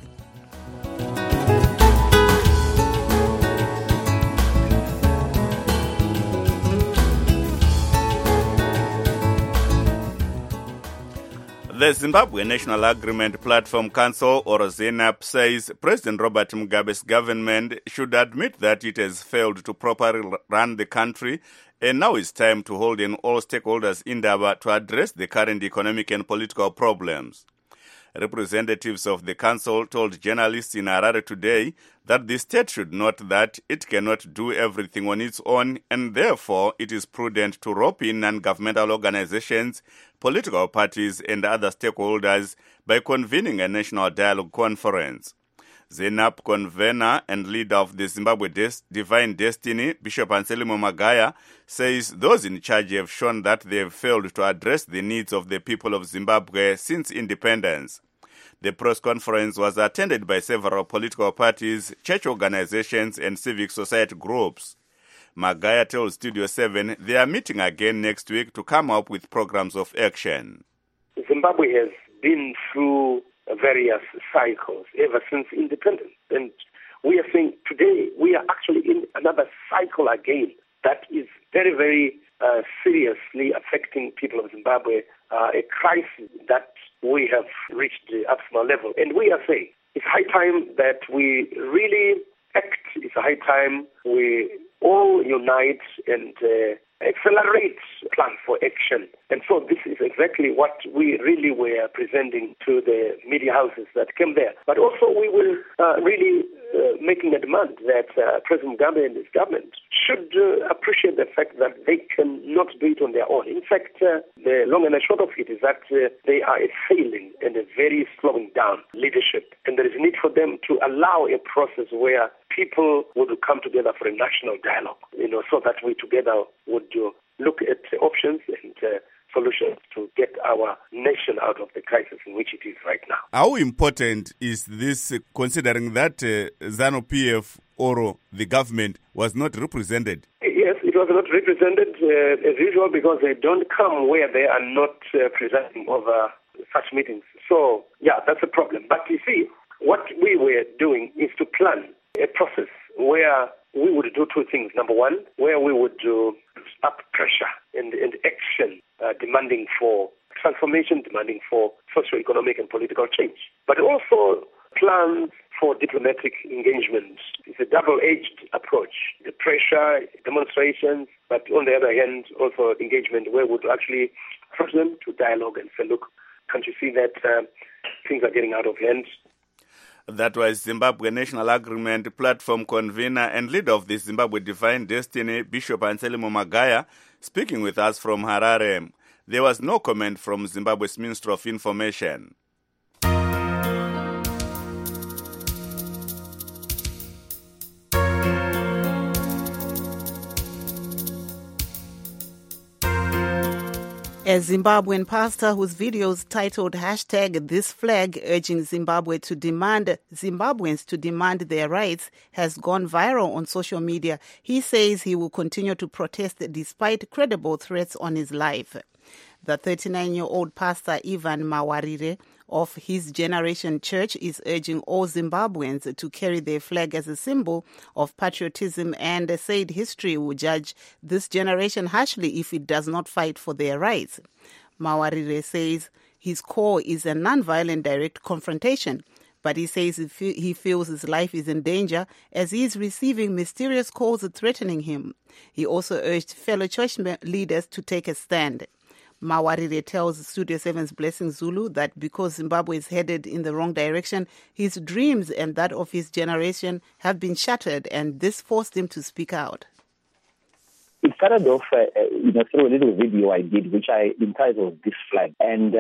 Speaker 3: The
Speaker 2: Zimbabwe National Agreement Platform Council, or ZNAP, says President Robert Mugabe's government should admit that it has failed to properly run the country, and now it's time to hold an all-stakeholders indaba to address the current economic and political problems. Representatives of the council told journalists in Harare today that the state should note that it cannot do everything on its own, and therefore it is prudent to rope in non-governmental organizations, political parties and other stakeholders by convening a national dialogue conference. ZNAP convener and leader of the Zimbabwe Divine Destiny, Bishop Anselmo Magaya, says those in charge have shown that they have failed to address the needs of the people of Zimbabwe since independence. The press conference was attended by several political parties, church organizations and civic society groups. Magaya tells Studio 7 they are meeting again next week to come up with programs of action.
Speaker 5: Zimbabwe has been through various cycles ever since independence. And we are saying today we are actually in another cycle again that is very, very seriously affecting people of Zimbabwe, a crisis that we have reached the optimal level. And we are saying it's high time that we really act. It's high time we all unite and accelerate plan for action. And so this is exactly what we really were presenting to the media houses that came there. But also we will really making a demand that President Mugabe and his government should appreciate the fact that they cannot do it on their own. In fact, the long and the short of it is that they are a failing and a very slowing down leadership. And there is a need for them to allow a process where people would come together for a national dialogue, so that we together would look at options and solutions to get our nation out of the crisis in which it is right now.
Speaker 2: How important is this, considering that ZANU-PF or the government was not represented?
Speaker 5: Yes, it was not represented as usual because they don't come where they are not presiding over such meetings. So, yeah, that's a problem. But you see, what we were doing is to plan a process where we would do two things. Number one, where we would do up pressure and action demanding for transformation, demanding for socio-economic and political change. But also plans for diplomatic engagement. It's a double-edged approach. The pressure, demonstrations, but on the other hand, also engagement where we would actually force them to dialogue and say, look, can't you see that things are getting out of hand?
Speaker 2: That was Zimbabwe National Agreement Platform convener and leader of the Zimbabwe Divine Destiny, Bishop Anselmo Magaya, speaking with us from Harare. There was no comment from Zimbabwe's Minister of Information.
Speaker 3: A Zimbabwean pastor whose videos titled #ThisFlag urging Zimbabweans to demand their rights has gone viral on social media. He says he will continue to protest despite credible threats on his life. The 39-year-old pastor Ivan Mawarire of His Generation Church is urging all Zimbabweans to carry their flag as a symbol of patriotism and said history will judge this generation harshly if it does not fight for their rights. Mawarire says his call is a non-violent direct confrontation, but he says he feels his life is in danger as he is receiving mysterious calls threatening him. He also urged fellow church leaders to take a stand. Mawarire tells Studio 7's Blessing Zulu that because Zimbabwe is headed in the wrong direction, his dreams and that of his generation have been shattered, and this forced him to speak out.
Speaker 6: It started off, through a little video I did, which I entitled "This Flag." And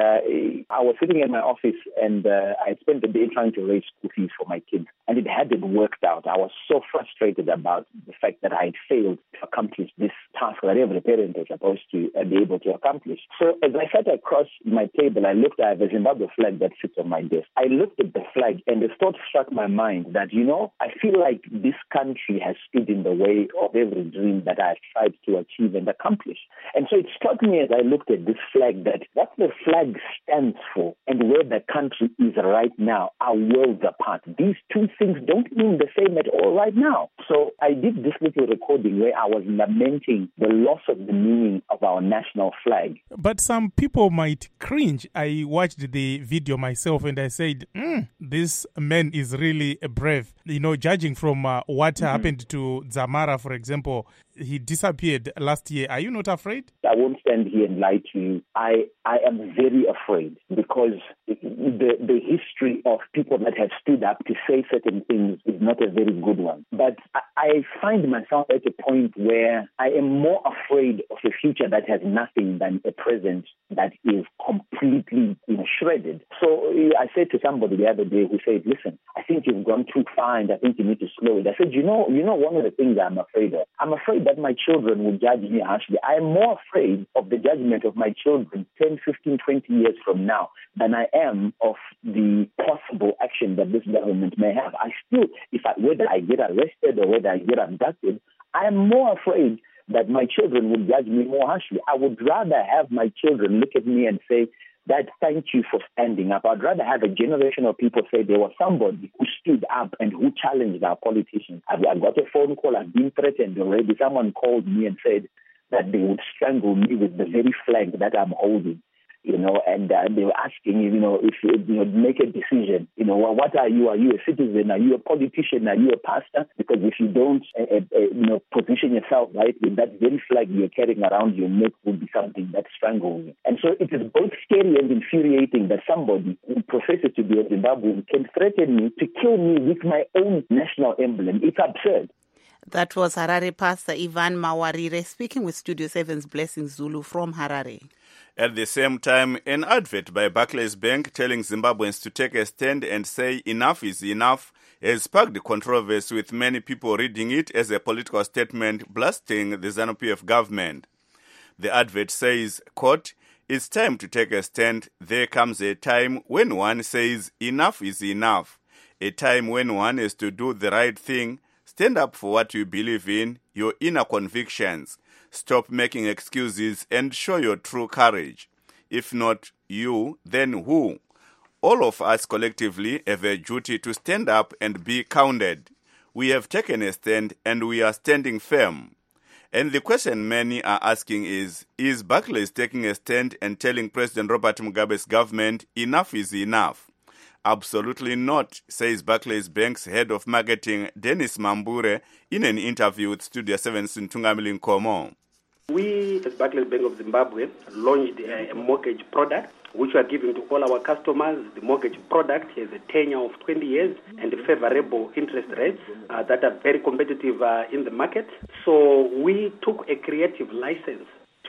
Speaker 6: I was sitting in my office, and I spent the day trying to raise school fees for my kids, and it hadn't worked out. I was so frustrated about the fact that I had failed to accomplish this task that every parent is supposed to be able to accomplish. So as I sat across my table, I looked at the Zimbabwe flag that sits on my desk. I looked at the flag, and the thought struck my mind that, I feel like this country has stood in the way of every dream that I have tried to achieve and accomplish. And so it struck me as I looked at this flag that what the flag stands for and where the country is right now are worlds apart. These two things don't mean the same at all right now. So I did this little recording where I was lamenting the loss of the meaning of our national flag.
Speaker 4: But some people might cringe. I watched the video myself and I said, this man is really brave. Judging from what happened to Zamara, for example, he disappeared last year. Are you not afraid?
Speaker 6: I won't stand here and lie to you. I am very afraid because the history of people that have stood up to say certain things is not a very good one. But I find myself at a point where I am more afraid of a future that has nothing than a present that is completely shredded. So I said to somebody the other day who said, listen, I think you've gone too far and I think you need to slow it. I said, one of the things I'm afraid of, I'm afraid that my children will judge me harshly. I am more afraid of the judgment of my children 10, 15, 20 years from now than I am of the possible action that this government may have. Whether I get arrested or whether I get abducted, I am more afraid that my children will judge me more harshly. I would rather have my children look at me and say, Dad, thank you for standing up. I'd rather have a generation of people say there was somebody who stood up and who challenged our politicians. I got a phone call. I've been threatened already. Someone called me and said that they would strangle me with the very flag that I'm holding. And they were asking, if you make a decision, what are you? Are you a citizen? Are you a politician? Are you a pastor? Because if you don't, position yourself right with that very flag you're carrying around your neck will be something that strangles you. And so it is both scary and infuriating that somebody who professes to be a Zimbabwean can threaten me to kill me with my own national emblem. It's absurd.
Speaker 3: That was Harare Pastor Ivan Mawarire speaking with Studio 7's Blessing Zulu from Harare.
Speaker 2: At the same time, an advert by Barclays Bank telling Zimbabweans to take a stand and say enough is enough has sparked controversy, with many people reading it as a political statement blasting the ZANU-PF government. The advert says, quote, "It's time to take a stand. There comes a time when one says enough is enough. A time when one has to do the right thing. Stand up for what you believe in, your inner convictions. Stop making excuses and show your true courage. If not you, then who? All of us collectively have a duty to stand up and be counted. We have taken a stand and we are standing firm." And the question many are asking is Barclays taking a stand and telling President Robert Mugabe's government enough is enough? Absolutely not, says Barclays Bank's head of marketing, Dennis Mambure, in an interview with Studio 7's Ntungamili Nkomo.
Speaker 8: We, as Barclays Bank of Zimbabwe, launched a mortgage product which we are giving to all our customers. The mortgage product has a tenure of 20 years and favorable interest rates that are very competitive in the market. So we took a creative license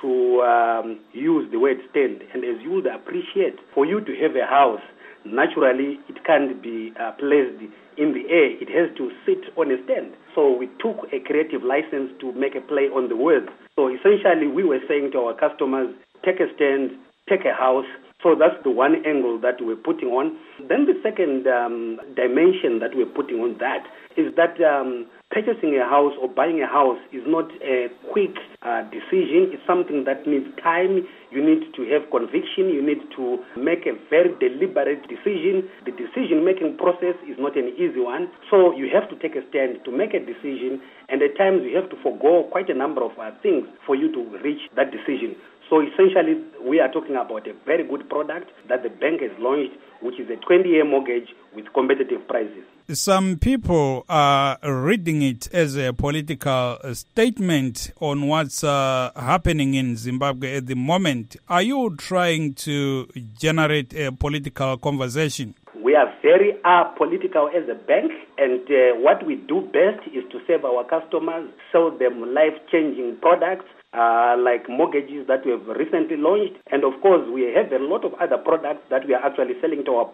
Speaker 8: to use the word stand. And as you would appreciate, for you to have a house, naturally it can't be placed in the air. It has to sit on a stand. So we took a creative license to make a play on the words. So essentially we were saying to our customers, take a stand, take a house. So that's the one angle that we're putting on. Then the second dimension that we're putting on that is that purchasing a house or buying a house is not a quick decision. It's something that needs time. You need to have conviction. You need to make a very deliberate decision. The decision-making process is not an easy one. So you have to take a stand to make a decision, and at times you have to forego quite a number of things for you to reach that decision. So essentially, we are talking about a very good product that the bank has launched, which is a 20-year mortgage with competitive prices.
Speaker 9: Some people are reading it as a political statement on what's happening in Zimbabwe at the moment. Are you trying to generate a political conversation?
Speaker 8: We are very political as a bank, and what we do best is to serve our customers, sell them life-changing products, like mortgages that we have recently launched. And of course, we have a lot of other products that we are actually selling to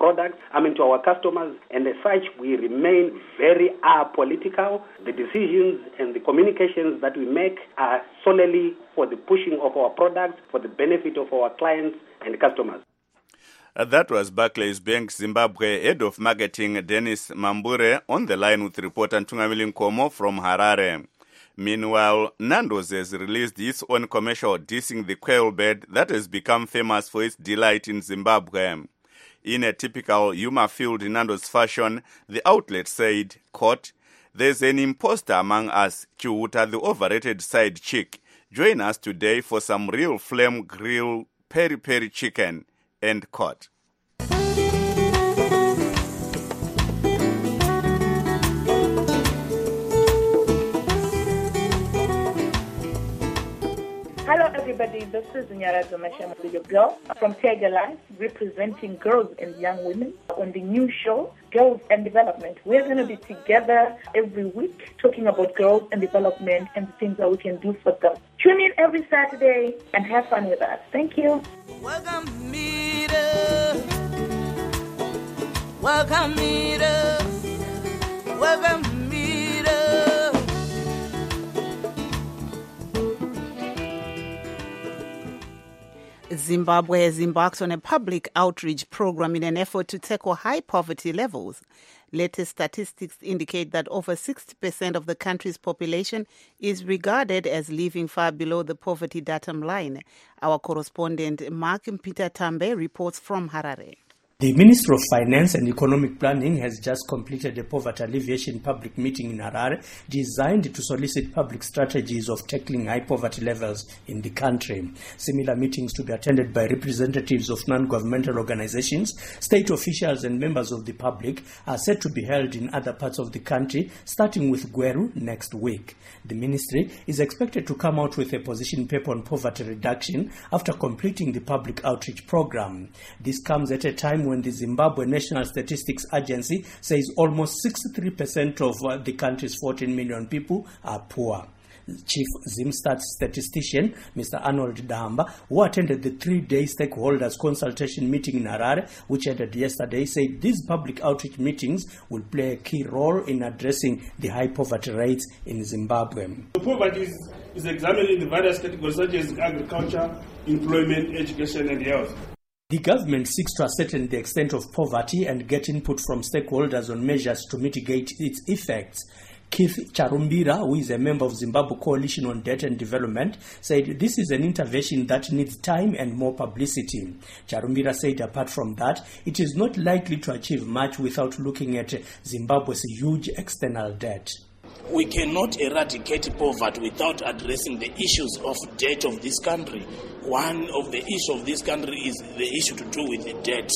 Speaker 8: our customers. And as such, we remain very political. The decisions and the communications that we make are solely for the pushing of our products, for the benefit of our clients and customers.
Speaker 2: That was Barclays Bank Zimbabwe head of marketing Dennis Mambure on the line with reporter Ntungamili Nkomo from Harare. Meanwhile, Nando's has released its own commercial dissing the quail bird that has become famous for its delight in Zimbabwe. In a typical humor-filled Nando's fashion, the outlet said, quote, "There's an imposter among us, Chihuta, the overrated side chick. Join us today for some real flame grill peri-peri chicken," end quote.
Speaker 17: Hello everybody, this is Nyarazo Mashamadu, your girl from Tiger Life, representing girls and young women on the new show, Girls and Development. We're going to be together every week talking about girls and development and the things that we can do for them. Tune in every Saturday and have fun with us. Thank you.
Speaker 18: Welcome, Mira. Welcome, Mira. Welcome, Mira.
Speaker 3: Zimbabwe has embarked on a public outreach program in an effort to tackle high poverty levels. Latest statistics indicate that over 60% of the country's population is regarded as living far below the poverty datum line. Our correspondent Mark Peter Tambe reports from Harare.
Speaker 19: The Minister of Finance and Economic Planning has just completed a poverty alleviation public meeting in Harare designed to solicit public strategies of tackling high poverty levels in the country. Similar meetings to be attended by representatives of non-governmental organizations, state officials and members of the public are set to be held in other parts of the country, starting with Gweru next week. The ministry is expected to come out with a position paper on poverty reduction after completing the public outreach program. This comes at a time when the Zimbabwe National Statistics Agency says almost 63% of the country's 14 million people are poor. Chief Zimstat statistician, Mr. Arnold Damba, who attended the 3-day stakeholders consultation meeting in Harare, which ended yesterday, said these public outreach meetings will play a key role in addressing the high poverty rates in Zimbabwe.
Speaker 20: The poverty is examined in the various categories such as agriculture, employment, education and health.
Speaker 19: The government seeks to ascertain the extent of poverty and get input from stakeholders on measures to mitigate its effects. Keith Charumbira, who is a member of Zimbabwe Coalition on Debt and Development, said this is an intervention that needs time and more publicity. Charumbira said apart from that, it is not likely to achieve much without looking at Zimbabwe's huge external debt.
Speaker 21: We cannot eradicate poverty without addressing the issues of debt of this country. One of the issues of this country is the issue to do with the debt.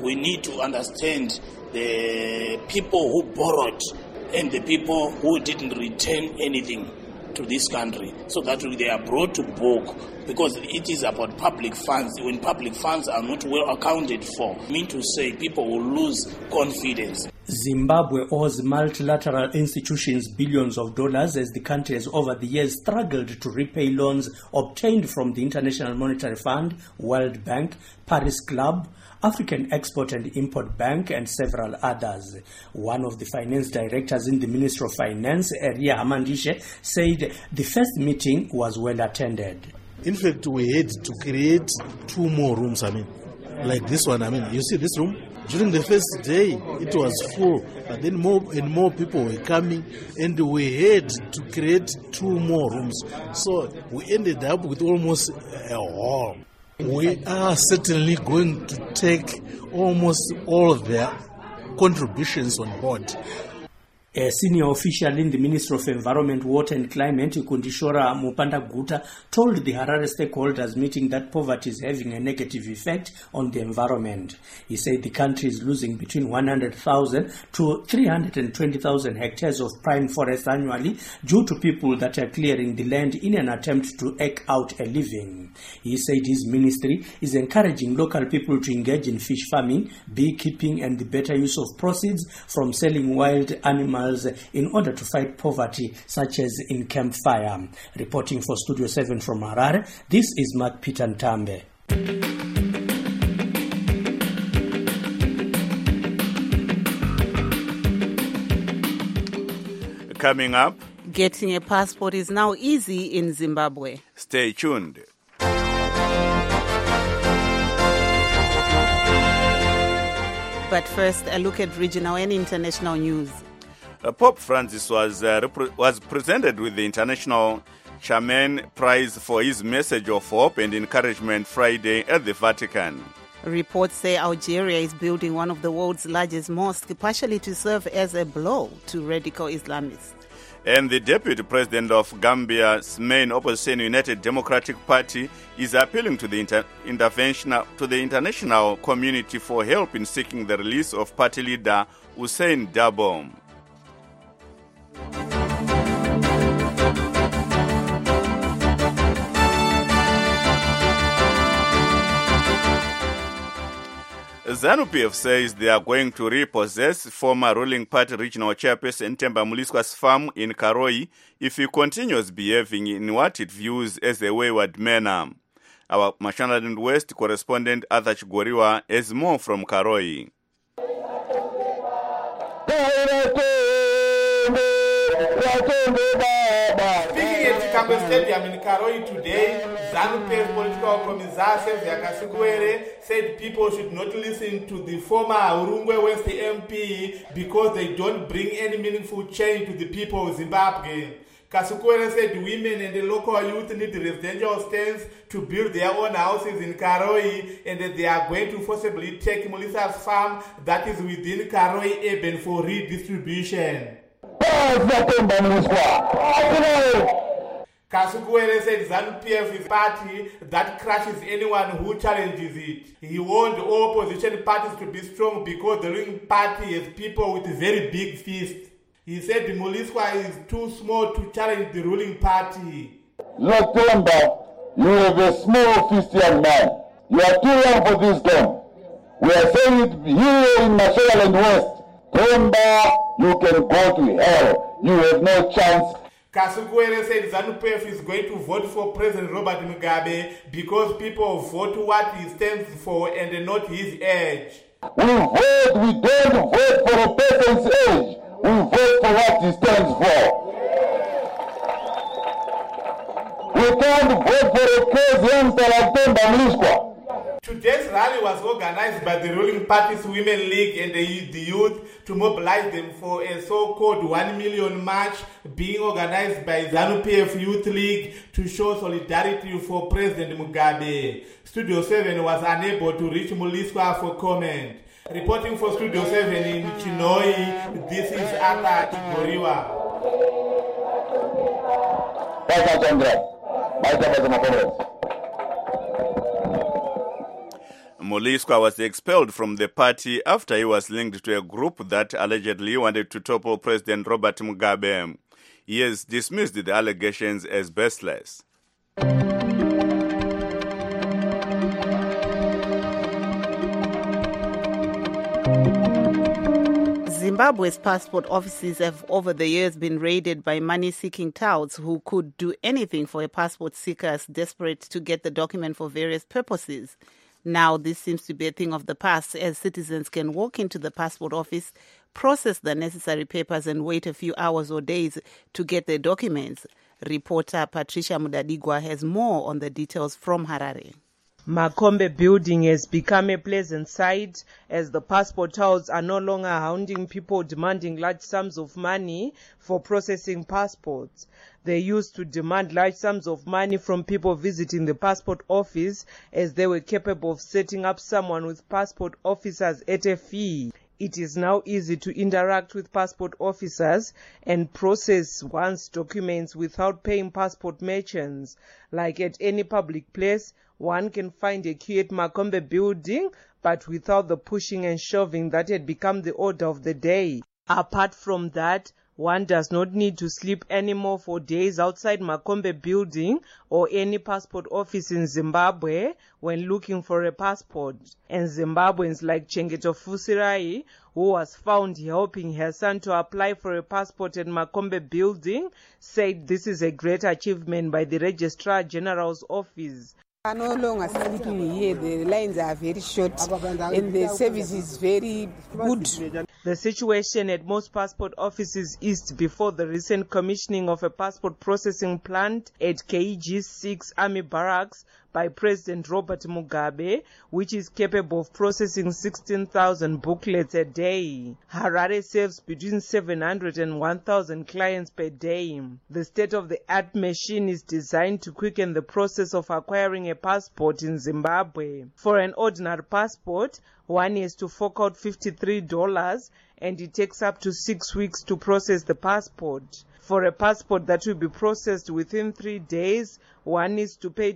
Speaker 21: we need to understand the people who borrowed and the people who didn't return anything to this country, so that they are brought to book, because it is about public funds. When public funds are not well accounted for, I mean to say people will lose confidence.
Speaker 19: Zimbabwe owes multilateral institutions billions of dollars as the country has over the years struggled to repay loans obtained from the International Monetary Fund, World Bank, Paris Club, African Export and Import Bank, and several others. One of the finance directors in the Ministry of Finance, Eria Hamandishe, said the first meeting was well attended.
Speaker 1: In fact, we had to create 2 more rooms, like this one. You see this room? During the first day, it was full, but then more and more people were coming, and we had to create 2 more rooms. So we ended up with almost a hall. We are certainly going to take almost all of their contributions on board.
Speaker 19: A senior official in the Ministry of Environment, Water and Climate, Kundishora Mupandaguta, told the Harare stakeholders meeting that poverty is having a negative effect on the environment. He said the country is losing between 100,000 to 320,000 hectares of prime forest annually due to people that are clearing the land in an attempt to eke out a living. He said his ministry is encouraging local people to engage in fish farming, beekeeping, and the better use of proceeds from selling wild animals in order to fight poverty, such as in campfire. Reporting for Studio 7 from Harare, this is Mark Peter Ntambe.
Speaker 2: Coming up,
Speaker 3: getting a passport is now easy in Zimbabwe.
Speaker 2: Stay tuned.
Speaker 3: But first, a look at regional and international news.
Speaker 2: Pope Francis was presented with the International Chairman Prize for his message of hope and encouragement Friday at the Vatican.
Speaker 3: Reports say Algeria is building one of the world's largest mosques, partially to serve as a blow to radical Islamists.
Speaker 2: And the deputy president of Gambia's main opposition, United Democratic Party, is appealing to the international community for help in seeking the release of party leader Hussein Dabo. ZANU-PF says they are going to repossess former ruling party regional chairperson Themba Muliswa's farm in Karoi if he continues behaving in what it views as a wayward manner. Our Mashonaland West correspondent Arthur Chigoriwa has more from Karoi.
Speaker 22: Speaking at Chikambe Stadium in Karoi today, ZANU-PF political commissar Sylvia Kasiguere said people should not listen to the former Urungwe West MP because they don't bring any meaningful change to the people of Zimbabwe. Kasiguere said women and the local youth need residential stands to build their own houses in Karoi, and that they are going to forcibly take Mulisa's farm that is within Karoi Urban for redistribution. Kasiguere said ZANU-PF is a party that crushes anyone who challenges it. He warned all opposition parties to be strong because the ruling party has people with very big fists. He said Muliswa is too small to challenge the ruling party.
Speaker 7: Lord Themba, you have a small fist, young man. You are too young for this game. We are saying it here in Mashonaland West. Themba, you can go to hell. You have no chance.
Speaker 22: Kasiguere said ZANU-PF is going to vote for President Robert Mugabe because people vote what he stands for and not his age.
Speaker 7: We don't vote for a person's age. We vote for what he stands for. We can't vote for a crazy youngster like Themba Muliswa.
Speaker 22: Today's rally was organized by the ruling party's Women League and the youth to mobilize them for a so-called 1 million march being organized by ZANU-PF Youth League to show solidarity for President Mugabe. Studio 7 was unable to reach Muliswa for comment. Reporting for Studio 7 in Chinoi, this is Arthur Chigoriwa.
Speaker 2: Moliswa was expelled from the party after he was linked to a group that allegedly wanted to topple President Robert Mugabe. He has dismissed the allegations as baseless.
Speaker 3: Zimbabwe's passport offices have over the years been raided by money-seeking touts who could do anything for a passport seeker desperate to get the document for various purposes. Now this seems to be a thing of the past, as citizens can walk into the passport office, process the necessary papers and wait a few hours or days to get their documents. Reporter Patricia Mudadigwa has more on the details from Harare.
Speaker 11: Makombe building has become a pleasant sight as the passport touts are no longer hounding people demanding large sums of money for processing passports. They used to demand large sums of money from people visiting the passport office as they were capable of setting up someone with passport officers at a fee. It is now easy to interact with passport officers and process one's documents without paying passport merchants. Like at any public place, one can find a queue at Makombe building, but without the pushing and shoving that had become the order of the day. Apart from that, one does not need to sleep anymore for days outside Makombe building or any passport office in Zimbabwe when looking for a passport. And Zimbabweans like Chengeto Fusirai, who was found helping her son to apply for a passport at Makombe building, said this is a great achievement by the Registrar General's office.
Speaker 12: I'm no longer sleeping here. The lines are very short and the service is very good.
Speaker 11: The situation at most passport offices eased before the recent commissioning of a passport processing plant at KG6 Army Barracks by President Robert Mugabe, which is capable of processing 16,000 booklets a day. Harare serves between 700 and 1,000 clients per day. The state-of-the-art machine is designed to quicken the process of acquiring a passport in Zimbabwe. For an ordinary passport, one has to fork out $53 and it takes up to 6 weeks to process the passport. For a passport that will be processed within 3 days, one needs to pay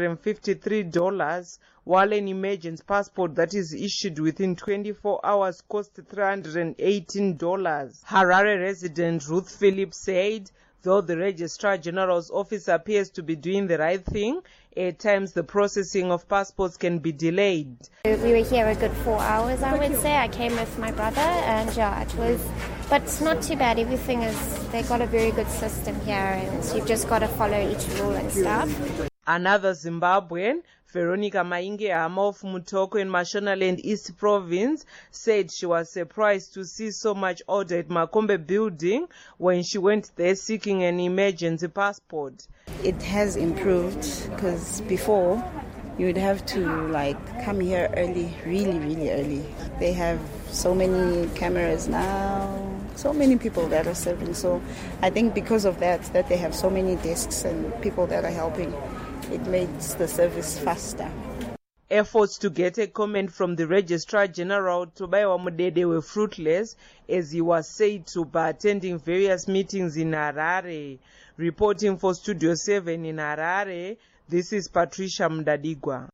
Speaker 11: $253, while an emergency passport that is issued within 24 hours costs $318. Harare resident Ruth Phillips said, though the Registrar General's office appears to be doing the right thing, at times the processing of passports can be delayed.
Speaker 23: We were here a good 4 hours, I would say. I came with my brother and but it's not too bad. They got a very good system here and you've just got to follow each rule and stuff.
Speaker 11: Another Zimbabwean, Veronica Mainge Hama of Mutoko in Mashonaland East Province, said she was surprised to see so much order at Makombe building when she went there seeking an emergency passport.
Speaker 24: It has improved because before you would have to come here early, really, really early. They have so many cameras now, so many people that are serving. So I think because of that they have so many desks and people that are helping. It makes the service faster.
Speaker 11: Efforts to get a comment from the Registrar General Tobaiwa Mudede were fruitless as he was said to be attending various meetings in Harare. Reporting for Studio 7 in Harare, this is Patricia Mudadigwa.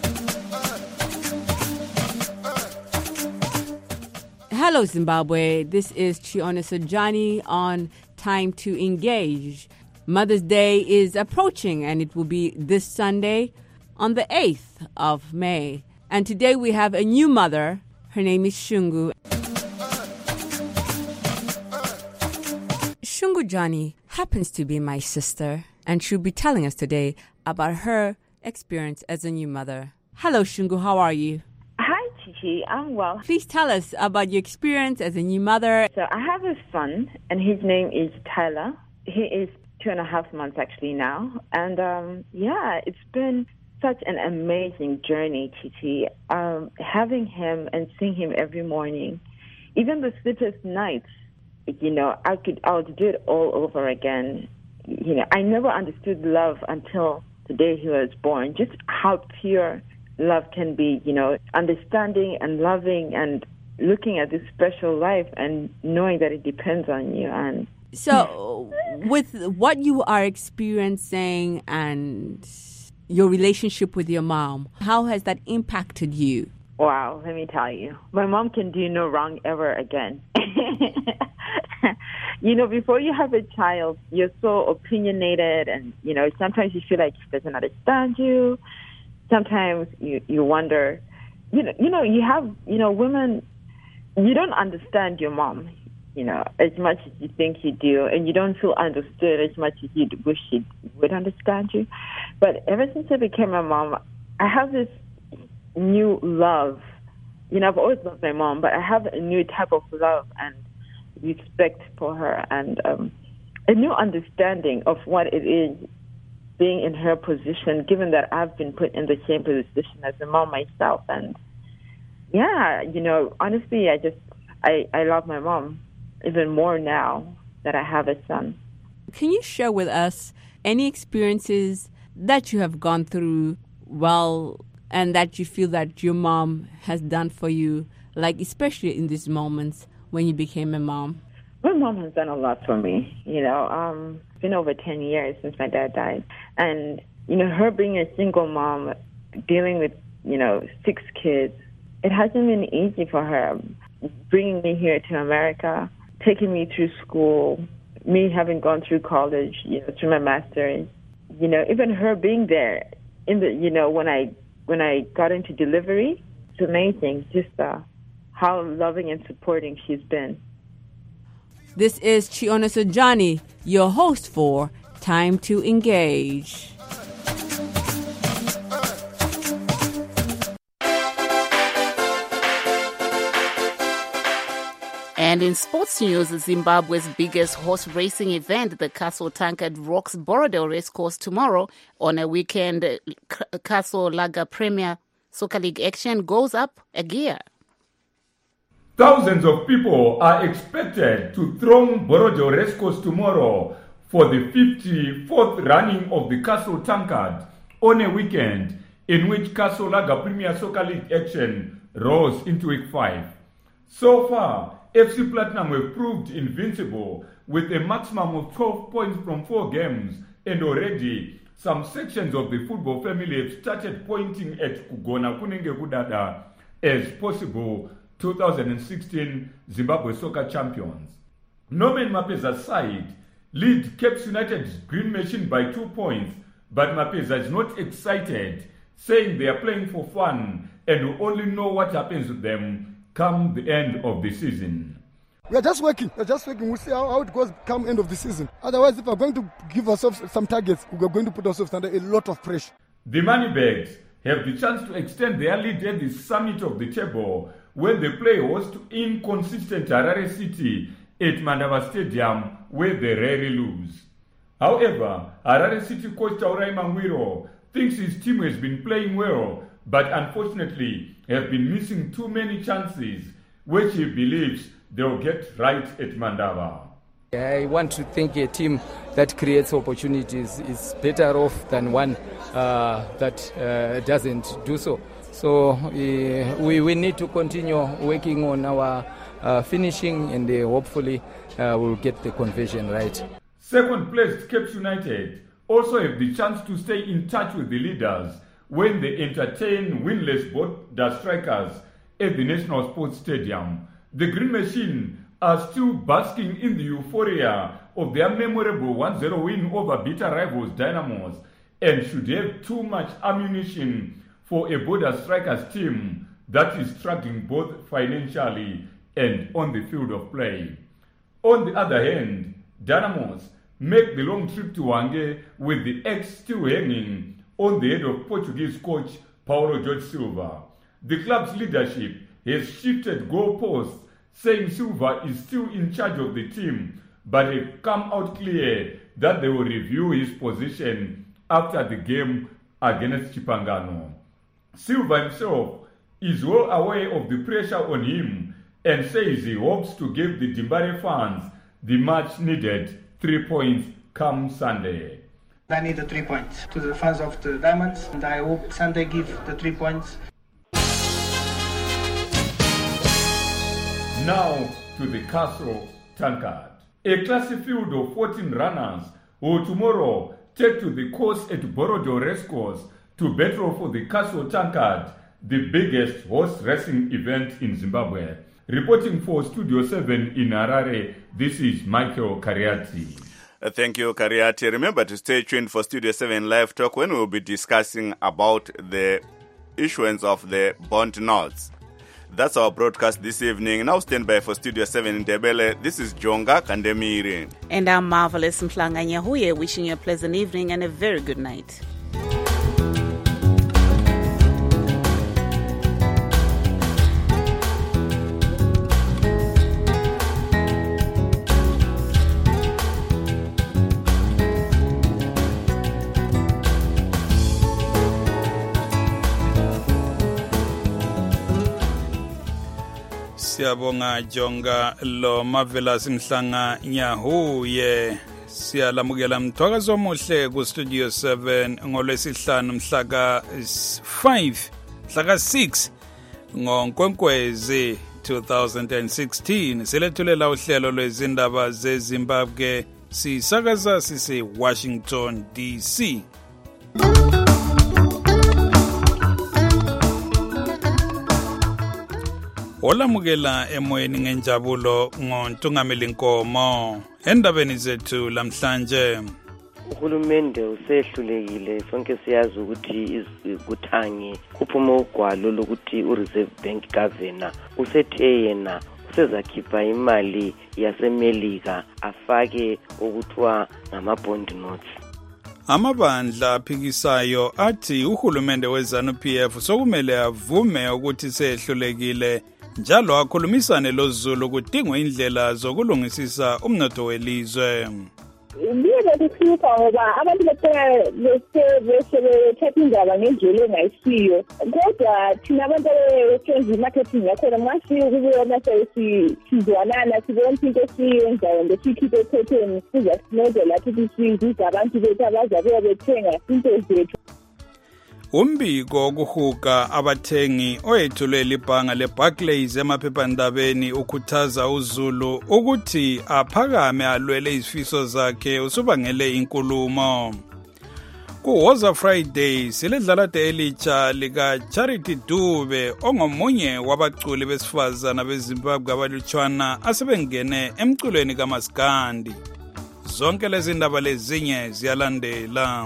Speaker 15: Hello Zimbabwe, this is Chiona Sojani on Time to Engage. Mother's Day is approaching and it will be this Sunday on the 8th of May. And today we have a new mother. Her name is Shungu. Shungu Johnny happens to be my sister and she'll be telling us today about her experience as a new mother. Hello Shungu, how are you?
Speaker 25: Hi Chichi, I'm well.
Speaker 15: Please tell us about your experience as a new mother.
Speaker 25: So I have a son and his name is Tyler. He is 2.5 months actually now. And it's been such an amazing journey, Titi. Having him and seeing him every morning, even the sleepless nights, I would do it all over again. I never understood love until the day he was born, just how pure love can be, understanding and loving and looking at this special life and knowing that it depends on you. And
Speaker 15: so with what you are experiencing and your relationship with your mom. How has that impacted you?
Speaker 25: Wow, let me tell you. My mom can do no wrong ever again. You know, before you have a child, you're so opinionated and, you know, sometimes you feel like she doesn't understand you. Sometimes you wonder, you have, women, you don't understand your mom, as much as you think you do, and you don't feel understood as much as you wish she would understand you. But ever since I became a mom, I have this new love. I've always loved my mom, but I have a new type of love and respect for her and a new understanding of what it is being in her position, given that I've been put in the same position as a mom myself. And yeah, honestly, I love my mom even more now that I have a son.
Speaker 15: Can you share with us any experiences that you have gone through and that you feel that your mom has done for you, like especially in these moments when you became a mom?
Speaker 25: My mom has done a lot for me. It's been over 10 years since my dad died. And, her being a single mom, dealing with, 6 kids, it hasn't been easy for her. Bringing me here to America, taking me through school, me having gone through college, through my master's, even her being there in the, when I got into delivery, it's amazing just how loving and supporting she's been.
Speaker 15: This is Chionoso Johnny, your host for Time to Engage.
Speaker 3: And in sports news, Zimbabwe's biggest horse racing event, the Castle Tankard, rocks Borodale Racecourse tomorrow. On a weekend, Castle Lager Premier Soccer League action goes up a gear.
Speaker 5: Thousands of people are expected to throng Borodale Racecourse tomorrow for the 54th running of the Castle Tankard on a weekend in which Castle Lager Premier Soccer League action rose into week 5. So far, FC Platinum have proved invincible with a maximum of 12 points from 4 games, and already some sections of the football family have started pointing at Kugona Kunenge Kudada as possible 2016 Zimbabwe soccer champions. Norman Mapeza's side lead Cape United's Green Machine by 2 points, but Mapeza is not excited, saying they are playing for fun and will only know what happens with them come the end of the season.
Speaker 10: We are just working. We'll see how it goes come end of the season. Otherwise, if we're going to give ourselves some targets, we're going to put ourselves under a lot of pressure.
Speaker 5: The Moneybags have the chance to extend their lead at the summit of the table when they play host to inconsistent Harare City at Mandava Stadium, where they rarely lose. However, Harare City coach Taurai Mangwiro thinks his team has been playing well, but unfortunately have been missing too many chances, which he believes they'll get right at Mandava.
Speaker 13: I want to think a team that creates opportunities is better off than one that doesn't do so. So we need to continue working on our finishing, and hopefully we'll get the conversion right.
Speaker 5: Second placed Cape United also have the chance to stay in touch with the leaders when they entertain winless Boda Strikers at the National Sports Stadium. The Green Machine are still basking in the euphoria of their memorable 1-0 win over bitter rivals Dynamos and should have too much ammunition for a Boda Strikers team that is struggling both financially and on the field of play. On the other hand, Dynamos make the long trip to Hwange with the X still hanging on the head of Portuguese coach Paulo Jorge Silva. The club's leadership has shifted goalposts, saying Silva is still in charge of the team, but have come out clear that they will review his position after the game against Chipangano. Silva himself is well aware of the pressure on him and says he hopes to give the Dimbare fans the much-needed 3 points come Sunday.
Speaker 14: I need the 3 points to the fans of the Diamonds, and I hope Sunday give the 3 points.
Speaker 5: Now to the Castle Tankard. A classy field of 14 runners will tomorrow take to the course at Borodale Racecourse to battle for the Castle Tankard, the biggest horse racing event in Zimbabwe. Reporting for Studio 7 in Harare, this is Michael Kariati.
Speaker 2: Thank you, Kariati. Remember to stay tuned for Studio 7 Live Talk when we'll be discussing about the issuance of the bond notes. That's our broadcast this evening. Now stand by for Studio 7 in Ndebele. This is Jonga Kandemiri.
Speaker 3: And I'm Marvelous Mhlanga Nyahuye, wishing you a pleasant evening and a very good night.
Speaker 4: Siyabonga Jonga lo Marvelous Mhlanga Nyahuye. Siyalamukela mthwakazo omuhle ku Studio 7 ngolwesihlanu mhlaka 5 mhlaka 6 ngoNkwenkwezi 2016. Silethulela uhlelo lwezindaba zeZimbabwe sisakaza sise Washington DC. Olamukela emoyeni ngenjabulo ngontungameli Nkomo endabeni zethu lamhlanje.
Speaker 6: Uhulumende usehlulekile, sonke siyazi ukuthi kuthangi kuphuma ugwalo lokuthi uReserve Bank Governor usethe yena usezakhipha imali yaseMelika afake okuthiwa ngama-bond notes.
Speaker 4: Amabandla aphikisayo athi uhulumende weZANU-PF sokumele avume ukuthi sehlulekile njalo akhulumisane loZulu kudingwa indlela zokulungisisa umnotho welizwe.
Speaker 8: Liye kukhipha ngoba abantu bethetha indaba ngendlela engayisiyo, kodwa thina abantu abenza i-marketing yakhona masiyo ukubona sizwanana sibona into esiyenzayo ngesikhiphe ephetheni sizasincedela ukuthi size abantu bethu abazabe bethenga into zethu.
Speaker 4: Umbiko okuhuka abathengi oyethulwe libhanga leBarclays emaphephandabeni ukhuthaza uZulu ukuthi aphakame alwele izifiso zakhe usubangele inkulumo. Kuwoza Friday siledlalade elitsha lika Charity Dube ongomunye wabaculi besifazana beZimbabwe abalutshwana asebengene emculweni kaMaskandi. Zonke lezi ndaba lezinye ziyalandela.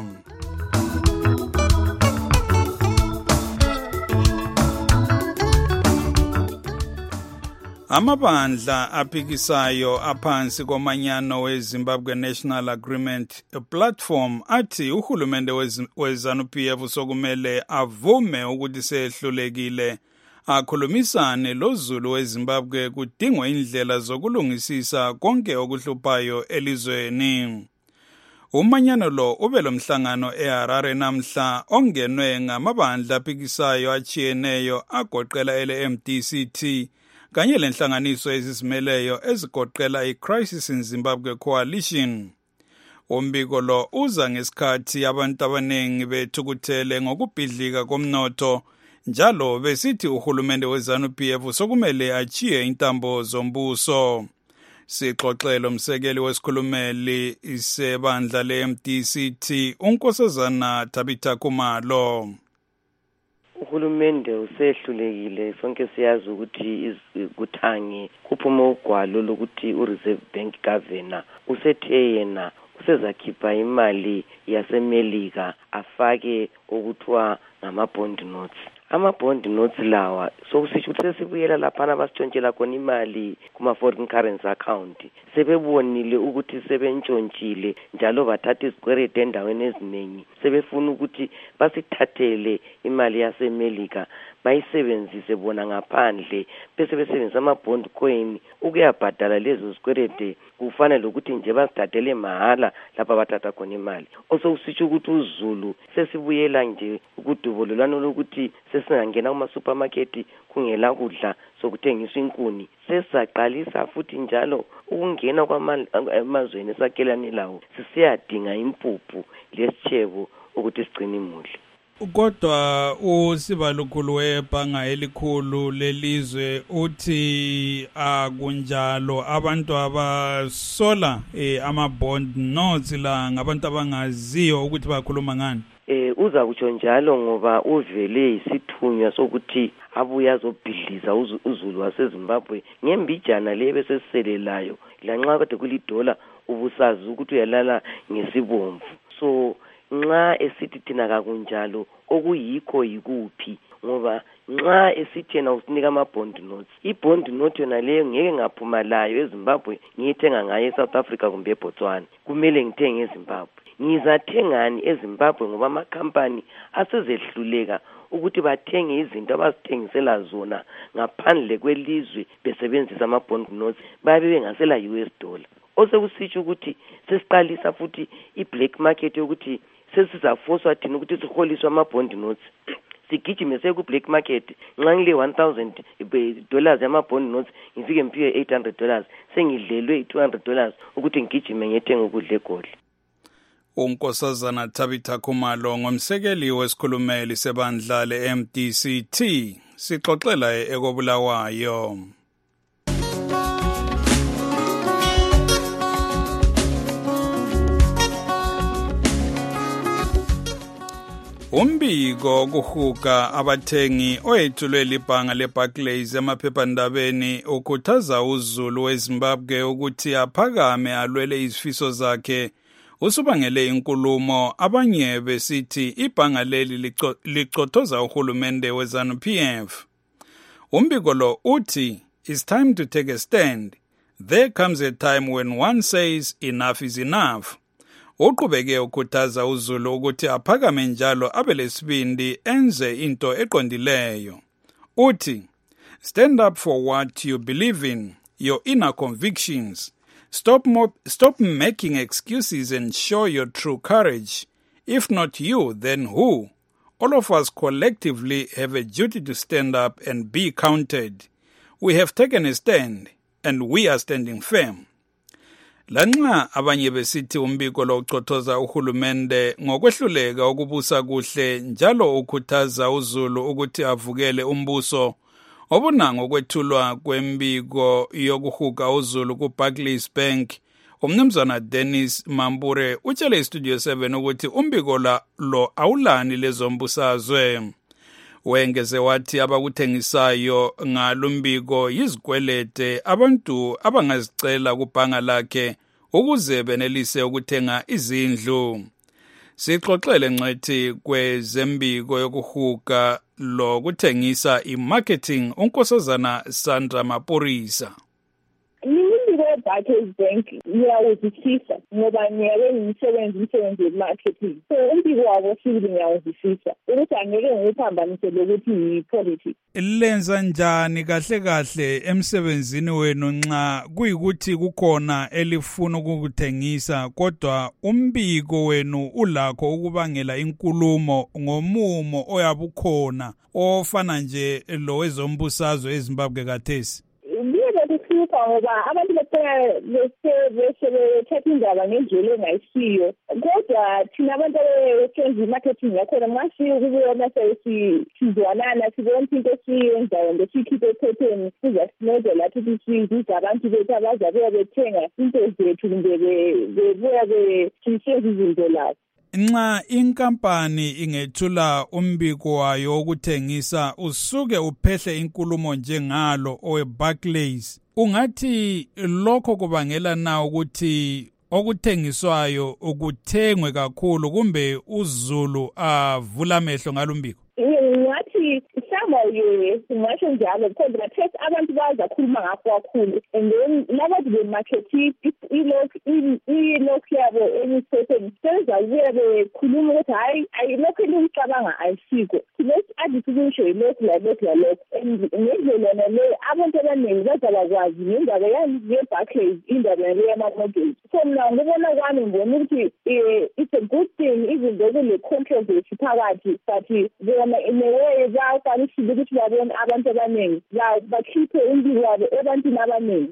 Speaker 4: Amabandla aphikisayo aphansi komanyano weZimbabwe National Agreement Platform athi uhulumende weZANU-PF sokumele avume ukuthi sehlulekile akhulumisane loZulu weZimbabwe kudingwa indlela zokulungisisa konke okuhluphayo elizweni. Umanyano lo ube lomhlangano eHarare namhla ongenwe ngamabandla aphikisayo achiyeneyo agoqela LMDCT kanye lenhlanganiso ezizimeleyo ezigoqela iCrisis in Zimbabwe Coalition. Umbiko lo uza ngesikhathi abantu abanengi bethukuthele ngokubhidlika komnotho njalo besithi uhulumende weZANU-PF sokumele achiye intambo zombuso. Sixoxelo umsekeli wesikhulumeli isebandla leMDCT uNkosazana Tabitha Khumalo.
Speaker 6: Uhulumende usehlulekile, sonke siyazi ukuthi kuthangi kuphuma ugwalo lokuthi uReserve Bank Governor usethe yena usezakhipha imali yaseMelika afake okuthiwa ngama-bond notes. Ama-bond notes lawa sokusisho ukuthi sesibuyela laphana basitshontshela khona imali kuma-foreign currency account. Sebebonile ukuthi sebentshontshile njalo bathatha izikweleti endaweni eziningi. Sebefuna ukuthi basithathele imali yaseMelika bayisebenzise bona ngaphandle bese besebenzisa ama-bond coin ukuyabhadala lezo zikweleti. Kufanele ukuthi nje basithathele mahala lapha bathatha khona imali. Osokusisho ukuthi uZulu sesibuyela nje ukudubululana lokuthi sesingangena kuma-supermarket kungela kudla sokuthengiswa inkuni. Sesaqalisa futhi njalo ukungena kwamazweni esakhelane lawo sisiyadinga impuphu lesitshebo ukuthi sigcine imuli.
Speaker 4: Kodwa usibalukhulu webhanga elikhulu lelizwe uthi akunjalo, abantu abasola ama-bond notes la ngabantu abangaziyo ukuthi bakhuluma ngani.
Speaker 6: uza kutsho njalo ngoba uvele isithunywa sokuthi abuya azobhidliza uZulu waseZimbabwe ngembijana le besesiselelayo lanxa kade kulidola ubusazi ukuthi uyalala ngesibomvu. So nxa esithi thina kakunjalo okuyikho yikuphi ngoba nxa esithi yena usinika ama-bond notes, i-bond note yona leyo ngeke ngaphuma layo eZimbabwe ngiyithenga ngayo eSouth Africa kumbe eBotswana, kumele ngithenge eZimbabwe. Ngizathengani eZimbabwe ngoba amakhampani asezehluleka ukuthi bathenge izinto abazithengisela zona ngaphandle kwelizwe besebenzisa ama-bond notes, babe bengasela US dollar. Osekusitsho ukuthi sesiqalisa futhi i-black market yokuthi sesizafoswa thina ukuthi siholiswe ama-bond notes. Sigijime seku-black market nxa ngile $1,000 yama-bond notes ngifike ngiphiwe $800 sengidlelwe $200 ukuthi ngigijime ngiyethenga ukudla eGoli.
Speaker 4: uNkosazana Tabitha Khumalo ngomsekeli wesikhulumeli sebandla le-MDCT sixoxela ekobulawayo. Umbiko kuhuka abathengi oyethulwe libhanga leBarclays emaphephandabeni ukhuthaza uZulu weZimbabwe ukuthi aphakame alwele izifiso zakhe. Usubangele inkulumo abanye besithi ibhanga leli licothoza uhulumende weZANU-PF. Umbiko lo uthi it's time to take a stand. There comes a time when one says enough is enough. Uqhubeke ukhuthaza uZulu ukuthi aphakame njalo abelesibindi enze into eqondileyo. Uthi stand up for what you believe in, your inner convictions. Stop making excuses and show your true courage. If not you, then who? All of us collectively have a duty to stand up and be counted. We have taken a stand, and we are standing firm. Lanxa abanye besithi umbiko lo ucothoza uhulumende ngokwehluleka ukubusa kuhle njalo ukhuthaza uZulu ukuthi avukele umbuso. Obunanga okwethulwa kwembiko yokuhuka uZulu kuBarclays Bank, umnumzana Dennis Mambure utshele iStudio 7 ukuthi umbiko lo awulani lezombusazwe. Wengeze wathi abakuthengisayo ngalumbiko yizikwelete abantu abangazicela kubhanga lakhe ukuze benelise ukuthenga izindlu. Sixoxele ngcethi kwezembiko yokuhuka lo kuthengisa imarketing uNkosazana Sandra Maporisa.
Speaker 8: Barclays Bank ngiyawuzwisisa ngoba ngiyake umsebenzi we-marketing. So umbiko wabo sibili ngiyawuzwisisa ukuthi angeke ngiphambanise lokuthi yi-politics.
Speaker 4: Lenza njani kahle kahle emsebenzini wenu nxa kuyikuthi kukhona elifuna ukukuthengisa kodwa umbiko wenu ulakho ukubangela inkulumo ngomumo oyabukhona ofana nje lo wezombusazwe eZimbabwe kathesi?
Speaker 8: Ngoba abantu bethetha indaba ngendlela engayisiyo kodwa thina abantu abenza i-marketing yakhona masiye ukubona sizwanana sibona into esiyenzayo ngesikhiphe ephepheni sizasinceda lathi ukuthi size abantu bethu abazabuya bethenga into zethu kumbe bebuya besisenza izinto lapho.
Speaker 4: Nxa inkampani ingethula umbiko wayo wokuthengisa usuke uphehle inkulumo njengalo oweBarclays, ungathi lokho kubangela na ukuthi okuthengiswayo ukuthengwe kakhulu kumbe uZulu avula amehlo ngalumbiko?
Speaker 8: Ngathi singasho njalo because bathethi abantu bazakhuluma ngakho kakhulu and then labantu bemarketing ilokhu yabo emisetheni sezabuya bekhuluma ukuthi hayi lokhu elimcabanga ayisiko let's adisibisho ilokhu lalokhu and ngendlela naleyo abantu abaningi bazabakwazi ngendaba ye-Barclays indaba naleyo yama-mortgage. So mina ngibona kwami ngibona ukuthi it's a good thing even though kule-controversy phakathi but bona in a way bayakwanisile ukuthi babone abantu abaningi bakhiphe umbiko wabo ebantwini abaningi.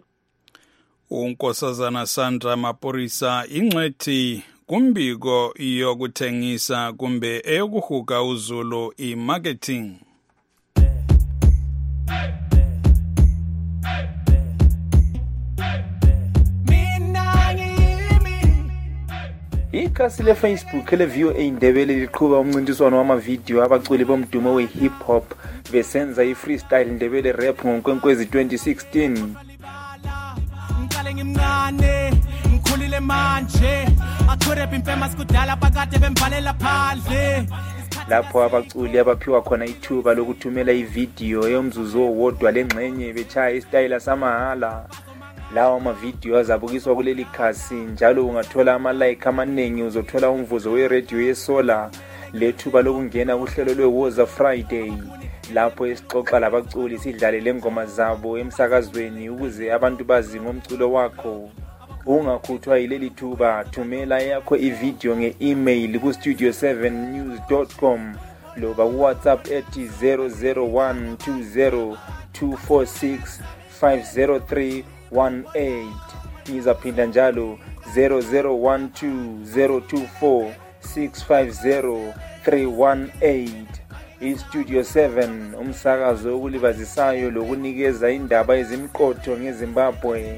Speaker 4: uNkosazana Sandra Maporisa ingcwethi kumbiko yokuthengisa kumbe eyokuhuka uZulu i-marketing.
Speaker 9: ikhasi le-Facebook ele-VOA Indebele liqhuba umncintiswano wamavidiyo abaculi bomdumo we-hip hop besenza i-freestyle Ndebele rap ngoNkwenkwezi 2016.
Speaker 16: Ngicale ngimncane ngikhulile manje akurap impema sikudala phakade bemvalela phandle.
Speaker 9: Lapho abaculi abaphiwa khona ithuba lokuthumela ividiyo yomzuzu owodwa lengxenye bechaya istyle samahala. Lawa amavidiyo azabukiswa kuleli khasi njalo ungathola ama-like amaningi, uzothola umvuzo we-radio yesola lethuba lokungena kuhlelo lwe-Woza Friday lapho esixoxa labaculi sidlale lengoma zabo emsakazweni ukuze abantu bazi ngomculo wakho. Ungakhuthwa yileli thuba, thumela yakho ividiyo nge-email ku-studio7news.com loba ku-WhatsApp ethi 0012024650318. Ngizaphinda njalo 0012024650318. iStudio 7 umsakazo okulibazisayo lokunikeza indaba ezimqotho ngeZimbabwe.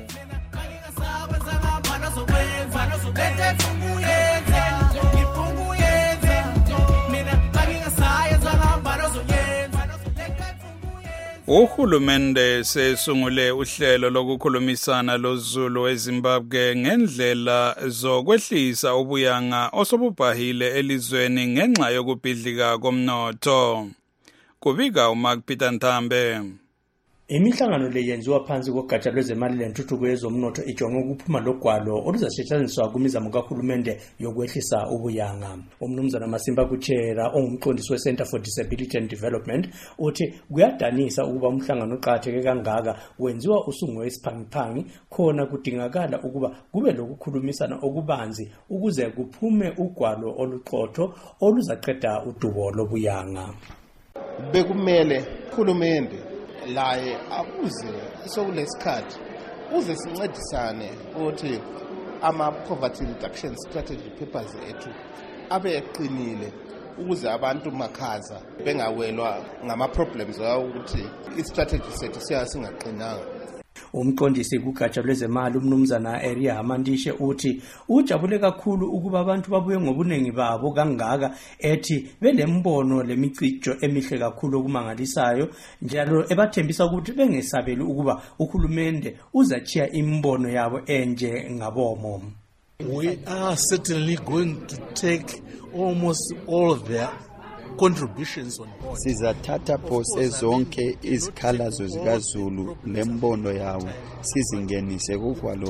Speaker 4: Uhulumende sesungule uhlelo lokukhulumisana loZulu eZimbabwe ngendlela zokwehlisa ubuyanga osobubhahile elizweni ngenxa yokubhidlika komnotho. Kubika uMark Peter Ntambe.
Speaker 19: Imihlangano le yenziwa phansi kogatsha lwezemali lentuthuko yezomnotho ijonge ukuphuma logwalo oluzasetshenziswa kumizamo kahulumende yokwehlisa ubuyanga. Umnumzana Masimba Kuchera ongumqondisi we-Center for Disability and Development uthi kuyadanisa ukuba umhlangano oqhatheke kangaka wenziwa usungwe isiphangiphangi, khona kudingakala ukuba kube lokukhulumisana okubanzi ukuze kuphume ugwalo oluqotho oluzaqeda udubo lobuyanga.
Speaker 17: Bekumele uhulumende laye akuze sokulesikhathi uze sincedisane ukuthi ama-poverty reduction strategy papers ethu abe eqinile ukuze abantu makhaza bengawelwa ngama-problems wawo ukuthi i-strategy sethu singaqinanga.
Speaker 19: Umqondisi kugatsha lwezemali umnumzana Area Hamandishe uthi ujabule kakhulu ukuba abantu babuye ngobunengi babo kangaka ethi belembono lemicijo emihle kakhulu okumangalisayo njalo ebathembisa ukuthi bengesabeli ukuba uhulumende uzachiya imbono yabo enje ngabomo.
Speaker 1: We are certainly going to take almost all of their contributions on board.
Speaker 18: Sizathatha phose zonke izikhalazo zikaZulu lembono yawo sizingenise kugwalo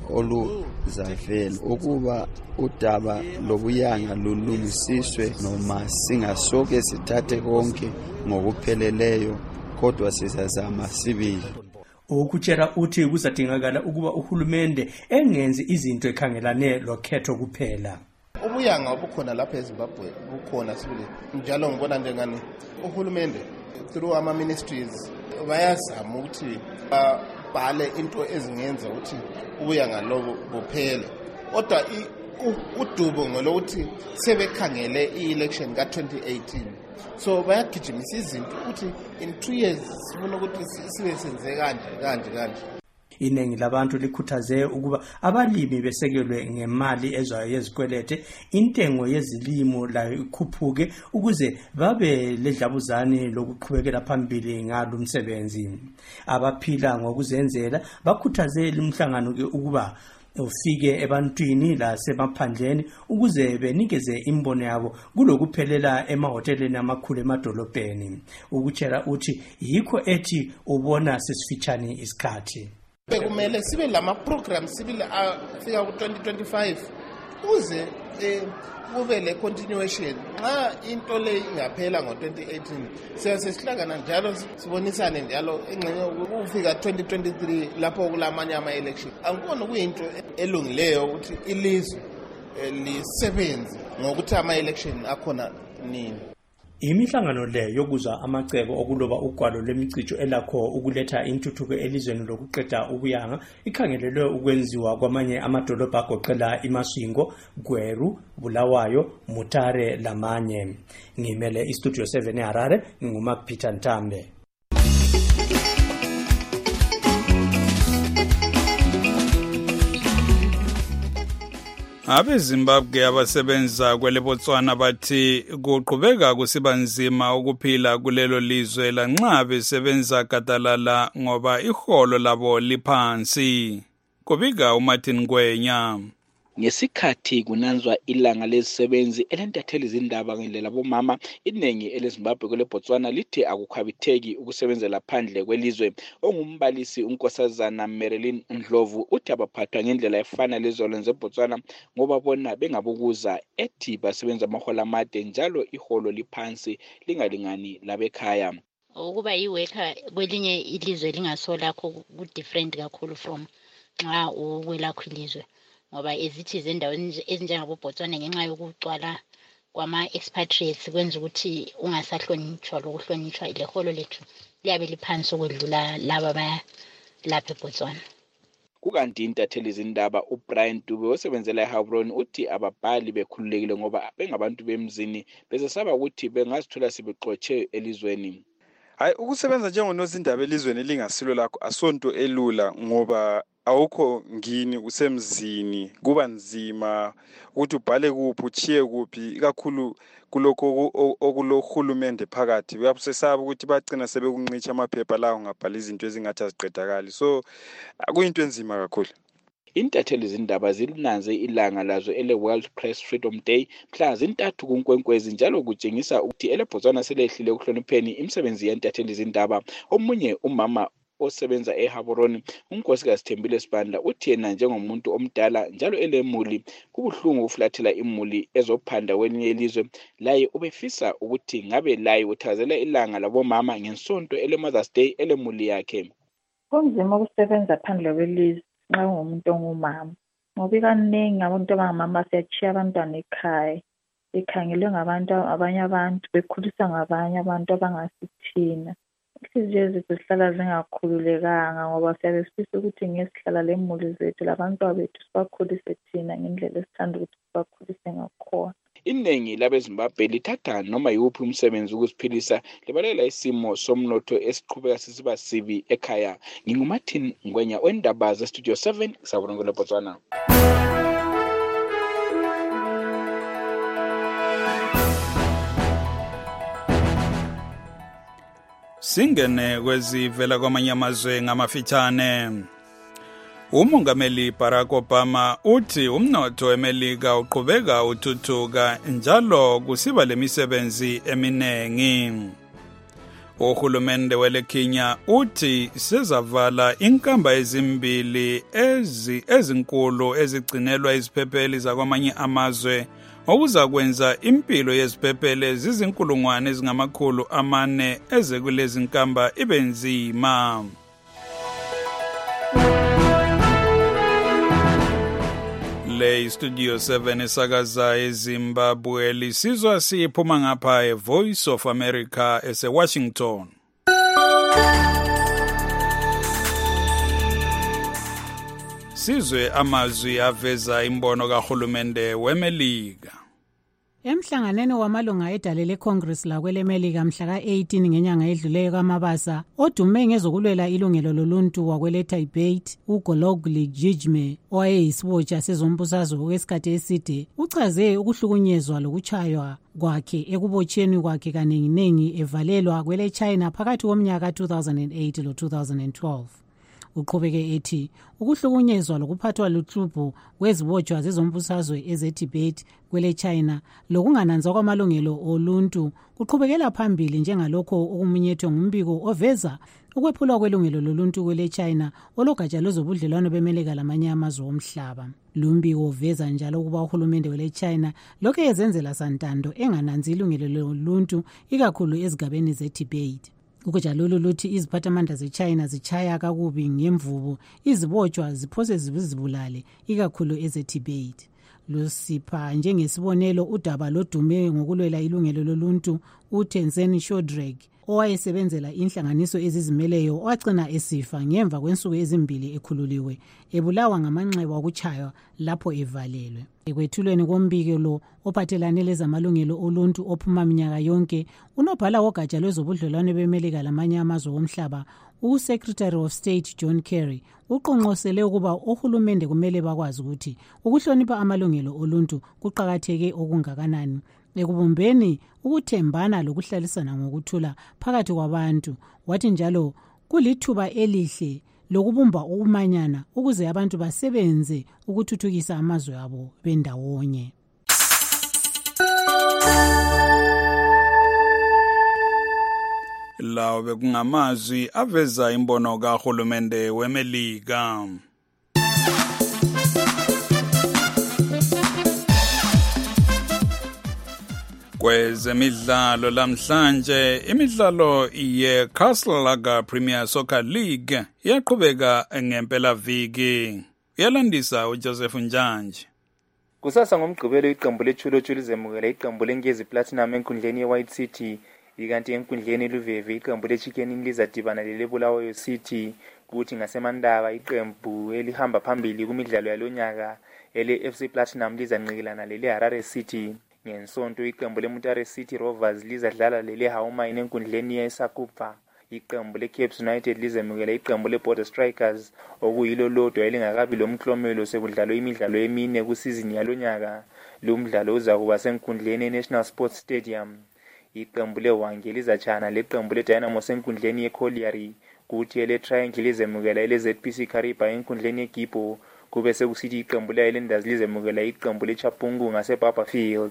Speaker 18: oluzavela ukuba udaba lobuyanga lulungisiswe noma singasoke sithathe konke ngokupheleleyo kodwa sizazama sibili.
Speaker 19: Ukutshela uthi kuzadingakala ukuba uhulumende engenzi izinto ekhangelane lokhetho kuphela.
Speaker 17: Ubuyanga obukhona lapha eZimbabwe bukhona sibili njalo ngibona njengani uhulumende through ama-ministries bayazama ukuthi babhale into ezingenza ukuthi ubuyanga lobo buphele, kodwa udubo ngolokuthi sebekhangele i-election ka-2018 so bayagijimisa izinto ukuthi in 2 years sifuna ukuthi sibe senze kanje.
Speaker 19: Iningi labantu likhuthaze ukuba abalimi besekelwe ngemali ezwayo yezikwelete, intengo yezilimo la ikhuphuke ukuze babe ledlabuzane lokuqhubekela phambili ngalo umsebenzi. Abaphila ngokuzenzela bakhuthaze umhlangano ke ukuba ufike ebantwini lasemaphandleni ukuze benikeze imbono yabo kulokuphelela emahoteleni amakhulu emadolobheni. Ukutshela uthi yikho ethi ubona sesifitshane isikhathi.
Speaker 17: Bekumele sibe lama programs sibile afika ku-2025 uze kube le continuation. Nxa into le ingaphela ngo-2018 sesihlangana njalo sibonisane njalo engxenye ukufika 2023 lapho kulamanye ama-election. Angibona kuyinto elungileyo ukuthi ilizwe lisebenze ngokuthi ama-election akhona nini.
Speaker 19: Imihlangano le yokuzwa amacebo okuloba ugwalo lwemicijo elakho ukuletha intuthuko elizweni lokuqeda ubuyanga ikhangelelwe ukwenziwa kwamanye amadolobha agoqela iMasvingo, Gweru, Bulawayo, Mutare lamanye. Ngimele iStudio 7 eHarare, nguMark Peter Ntambe.
Speaker 4: Abezimbabwe abasebenza kwele Botswana bathi kuqhubeka kusiba nzima ukuphila kulelo lizwe lanxa besebenza gadalala ngoba iholo labo liphansi. Kubika uMartin Gwenya.
Speaker 7: Ngesikhathi kunanzwa ilanga lezisebenzi elentatheli izindaba ngendlela bomama iningi eleZimbabwe kwele Botswana lithi akukhwabitheki ukusebenzela phandle kwelizwe. Ongumbalisi uNkosazana Marilyn Ndlovu uthi abaphathwa ngendlela efana lezolo zeBotswana ngoba bona bengabukuza ethi basebenza amahola amade njalo iholo liphansi lingalingani labekhaya.
Speaker 12: Ukuba iworker kwelinye ilizwe lingasolakho ku different kakhulu from nxa ukwelakho ilizwe. Ngoba ezithi zendaweni ezinjengabo Botswana ngenxa yokucwala kwama expatriates kwenza ukuthi ungasahlonitshwa lokuhlonitshwa ileholo lethu liyabe liphansi ukwedlula laba balapha eBotswana.
Speaker 7: Kukanti intatheli izindaba uBrian Dube osebenzela eHavroni uthi ababhali bekhululekile ngoba bengabantu bemzini besesaba ukuthi bengazithola sebexotshe elizweni.
Speaker 20: Hayi, ukusebenza njengonozindaba elizweni elingasilo lakho asonto elula ngoba awukho ngini usemzini kuba nzima ukuthi ubhale kuphi uchiye kuphi ikakhulu kuloko okulohulumende phakathi uyabusesaba ukuthi bagcina sebekunqicha amaphepha lawo ngabhala izinto ezingathi aziqedakali so akuyinto enzima kakhulu.
Speaker 7: Intatheli izindaba zilinanze ilanga lazo ele World Press Freedom Day mhla zintathu kuNkwenkwezi njalo kutshengisa ukuthi ele Botswana selehlile ukuhlonipheni imisebenzi yentatheli izindaba. Omunye umama osebenza eHavroni uNkosikazi Thembile Sibanda uthi yena njengomuntu omdala njalo elemuli kubuhlungu ukuflathela imuli ezophanda kwelinye ilizwe laye ubefisa ukuthi ngabe laye uthazela ilanga labomama ngensonto ele Mother's Day elemuli yakhe.
Speaker 25: Kunzima ukusebenza phandle kwelizwe nxa umuntu ongumama ngoba kaningi abantu abangomama siyachiya abantwana ekhaya bekhangelwe ngabantu abanye abantu bekhulisa ngabanye abantu abangasithina. Inhliziyo zethu zihlala zingakhululekanga ngoba siyabe sifisa ukuthi ngesihlala lemuli zethu labantwana bethu sibakhulise thina ngendlela esithanda ukuthi sibakhulise ngakhona.
Speaker 7: Iningi labeZimbabwe lithatha noma yiwuphi umsebenzi ukuziphilisa libalela isimo somnotho esiqhubeka sisiba sibi ekhaya. NginguMartin Ngwenya wendaba zeStudio 7 Sabongo Botswana.
Speaker 4: Singene kwezivela kwamanye amazwe ngamafitshane. Umongameli Barack Obama uthi umnotho weMelika uqhubeka uthuthuka njalo kusiba lemisebenzi eminengi. Uhulumende wele Kenya uthi sezavala inkamba ezimbili ezinkulu ezigcinelwa iziphepheli zakwamanye amazwe okuza kwenza impilo yeziphepheli zizinkulungwane ezingamakhulu 4 ezekulezi nkamba ibe nzima. Le Studio 7 esakaza eZimbabwe lisizwa siphuma ngapha eVoice of America eseWashington. Sizwe amazwi aveza imbono kahulumende weMelika.
Speaker 21: Emhlanganweni wamalunga edale leCongress lakwelemelika mhla ka-18 ngenyanga edluleyo kaMabasa, odume ngezokulwela ilungelo loluntu wakwele debate, uGologli Jijme, owayeyisibotsha sezombusazwe okwesikhathi eside, uchaze ukuhlukunyezwa lokuchaywa kwakhe ekubotsheni kwakhe kanenginengi evalelwa kwele China phakathi komnyaka 2008 lo-2012. Uqhubeke ethi ukuhlukunyezwa lokuphathwa luhlupho kwezibotshwa zezombusazwe ezedebate kwele China lokungananzwa kwamalungelo oluntu kuqhubekela phambili njengalokho okumunyethwe ngumbiko oveza ukwephulwa kwelungelo loluntu kwele China ologatsha lwezobudlelwano bemelika lamanye amazwe omhlaba. Lumbiko uveza njalo ukuba uhulumende wele China lokho ezenzela santando engananzi ilungelo loluntu ikakhulu ezigabeni zedebate. Ukujalulu luthi iziphathamandla zeChina zichaya kakubi ngemvubu izibotshwa ziphose zibulale ikakhulu ezedebate. Lusipha njengesibonelo udaba lodume ngokulwela ilungelo loluntu uTenzin Shodrek owayesebenzela inhlanganiso ezizimeleyo wagcina esifa ngemva kwensuku ezimbili ekhululiwe ebulawa ngamanxeba okuchaywa lapho evalelwe. Ekwethulweni kombiko lo ophathelane lezamalungelo oluntu ophuma minyaka yonke, unobhala wogatsha lwezobudlelwane beMelika lamanye amazwe omhlaba, uSecretary of State John Kerry uqonqosele ukuba ohulumende kumele bakwazi ukuthi ukuhlonipha amalungelo oluntu kuqakatheke okungakanani ekubumbeni ukuthembana lokuhlalisana ngokuthula phakathi kwabantu. Wathi njalo kulithuba elihle lokubumba ukumanyana ukuze abantu basebenze ukuthuthukisa amazwe abo bendawonye.
Speaker 4: Lawo bekungamazwi aveza imbono kahulumende weMelika. Kwezemidlalo lamhlanje, imidlalo ye-Castle Lager Premier Soccer League iyaqhubeka ngempela viki. Uyalandisa uJoseph Njanji.
Speaker 9: Kusasa ngomgqibelo iqembu leChuluchulu zemukela iqembu leNgezi Platinum enkundleni yeWhite City, ikanti enkundleni Luveve iqembu leChicken lizadibana lelebulawayo City, kuthi ngasemandaba iqembu elihamba phambili kumidlalo yalonyaka ele-FC Platinum lizanqikilana lele-Harare City. Ngensonto iqembu leMutare City Rovers lizadlala lele-Haumain enkundleni yeSakupha. Iqembu leCapes United lizemukela iqembu leBorder Strikers okuyilo lodwa elingakabi lomklomelo sekudlalwa imidlalo emine kusizini yalonyaka. Lo mdlalo uzakuba senkundleni yeNational Sports Stadium. Iqembu leWange lizachana leqembu leDynamo senkundleni yeColliery, kuthi ele-Triangle lizemukela ele-ZPC Kariba enkundleni yeGibo, kube sekusithi iqembu le-Islanders lizemukela iqembu leChapungu ngaseBaba Field.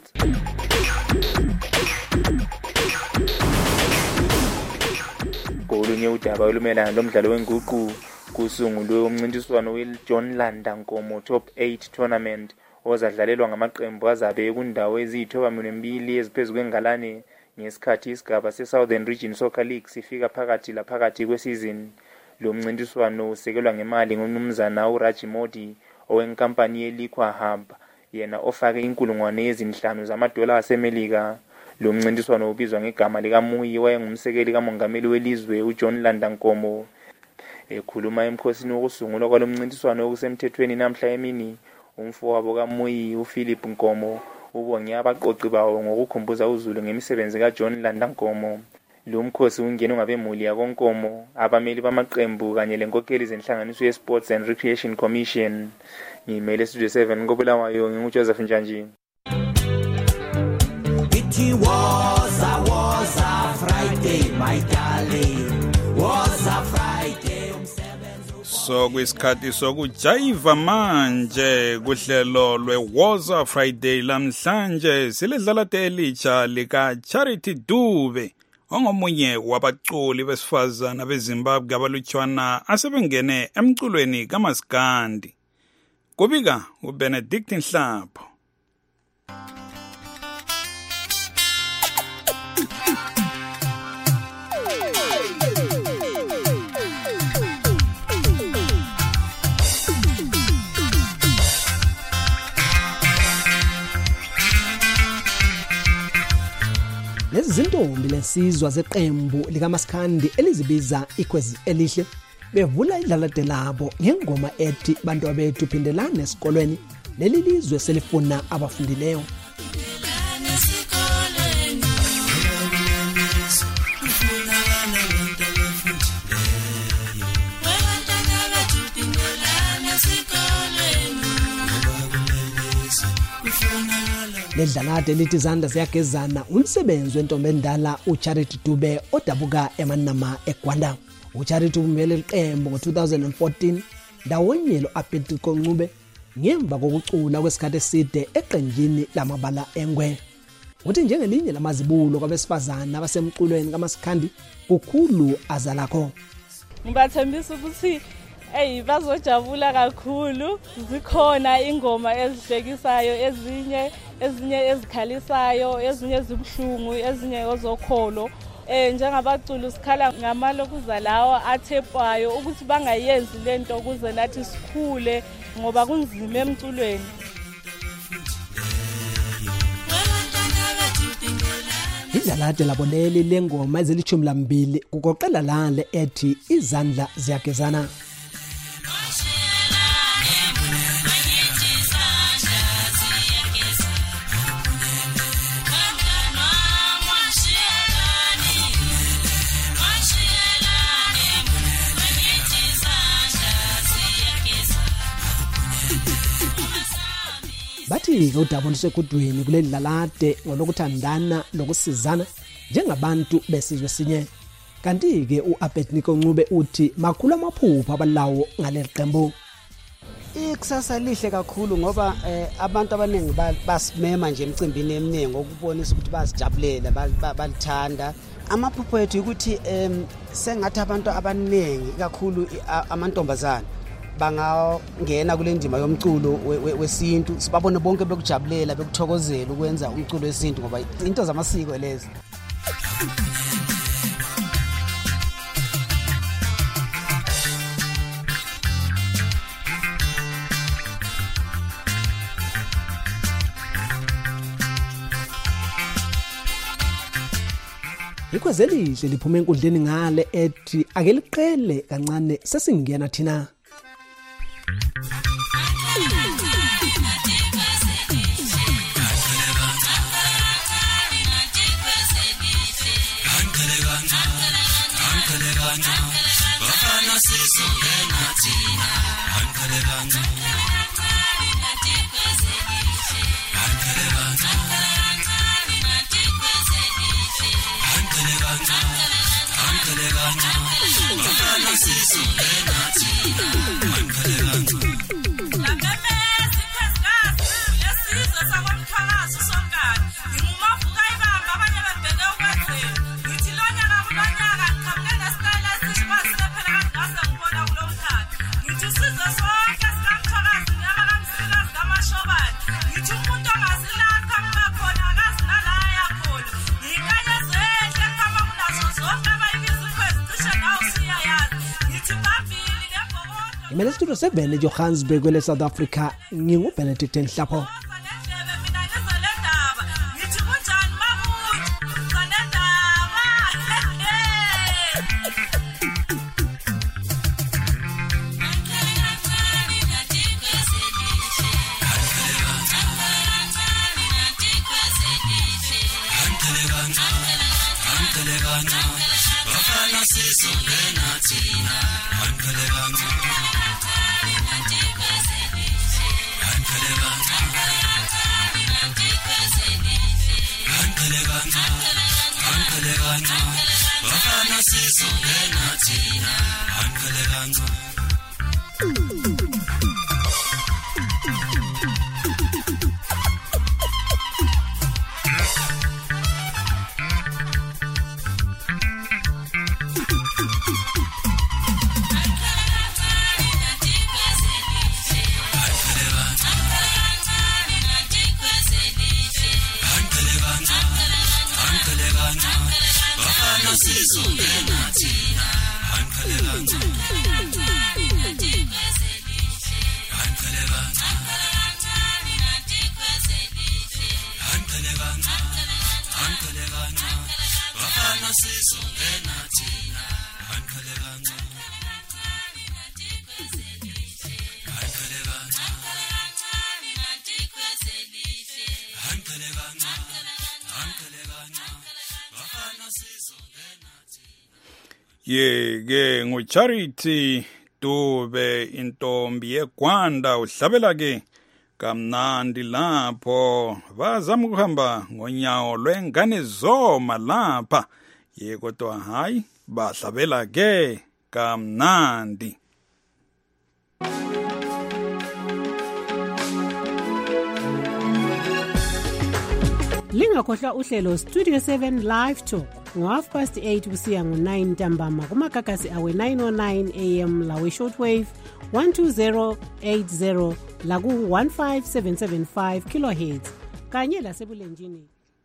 Speaker 9: Kolunye udaba olumelana lomdlalo wenguqu kusungulwe umncintiswano weJohn Landa Nkomo Top 8 Tournament ozadlalelwa ngamaqembu azabe kundawo eziyithoba-2 eziphezu kwengalane ngesikhathi isigaba se-Southern Region Soccer League sifika phakathi kwesizini. Lo mncintiswano usekelwa ngemali ngumnumzana uRaji Modi owenkampani yeLiqua Hub, yena ofake $5,000 zamadola aseMelika. Lo mncintiswano ubizwa ngegama likaMuyi wayengumsekeli kamongameli welizwe uJohn Landa Nkomo. Ekhuluma emkhosini wokusungulwa kwalo mncintiswano okusemthethweni namhla emini, umfowabo kaMuyi uPhilip Nkomo ubonge abaqoqi bawo ngokukhumbuza uZulu ngemisebenzi kaJohn Landa Nkomo. Lo mkhosi ungenwe ngabemuli yakoNkomo, abameli bamaqembu kanye lenkokheli zenhlanganiso yeSports and Recreation Commission. Ngimele Studio 7 ngobulawayo nginguJoseph Njanji.
Speaker 16: It was a Friday, my darling. Was a Friday.
Speaker 4: So kwisikhathi sokujayiva manje kuhlelo lweWoza Friday lamhlanje siledlala elitsha lika Charity Dube, ongomunye wabaculi besifazana beZimbabwe abalutshwana asebengene emculweni kaMaskandi. Kubika uBenedict Nhlapho.
Speaker 11: Lezi zintombi lesizwa zeqembu likaMaskandi elizibiza Ikhwezi Elihle bevula idlalade labo ngengoma ethi bantu bethu phindelana esikolweni, leli lizwe selifuna abafundileyo. Ledlalade lithi zanda ziyagezana umsebenzi wentombi endala uCharity Dube odabuka eManama eGwanda. uCharity ubumele iqembu ngo-2014 ndawonye lo-Abedi Konxube ngemva kokucula kwesikhathi eside eqenjini lamabala engwe. Uthi njengelinye lamazibulo kwabesifazana abasemculweni kaMaskandi kukhulu azalakho.
Speaker 15: Ngibathembisa ukuthi bazojabula kakhulu. Zikhona ingoma ezihlekisayo, ezinye ezikhalisayo, ezinye ezibhlungu, ezinye ezokholo. Njengabaculi sikhala ngamalokuza lawa athepwayo ukuthi bangayenzi lento ukuze nathi sikhule ngoba kunzima emculweni.
Speaker 11: Idalade laboneli lengoma ezilithumi kugoqela lale ethi izandla ziyagezana. Bathi-ke uDaba olusekudweni kuleli lalade ngolokuthandana lokusizana njengabantu besizwe sinye. Kanti-ke u-Abednego Ncube uthi makhulu amaphupho abalawo ngaleli qembu.
Speaker 10: Ikusasa lihle kakhulu ngoba abantu abaningi basimema nje emcimbini eminingi ukubonisa ukuthi bazijabulela balithanda. Amaphupho ethu ukuthi sengathi abantu abaningi kakhulu amantombazana bangangena kule ndima yomculo wesintu, sibabone bonke bekujabulela bekuthokozela ukwenza umculo wesintu ngoba into zamasiko lezi.
Speaker 11: Ikhwezelihle liphuma enkundleni ngale ethi ake liqele kancane sesingena thina. Imele studio 7 eJohannesburg kwele South Africa nginguBenedict Nhlapho.
Speaker 4: Yeke nguCharity Dube intombi yeGwanda uhlabela ke kamnandi lapho bazama ukuhamba ngonyawo lwengane zoma lapha kodwa hayi bahlabela ke kamnandi.
Speaker 21: Lingakhohlwa uhlelo Studio 7 Live Talk ngo8:30 kusiya ngo9 ntambama kumagagasi awe 909 AM lawe shortwave 12080 la ku 15775 kHz kanye lasebulenjini.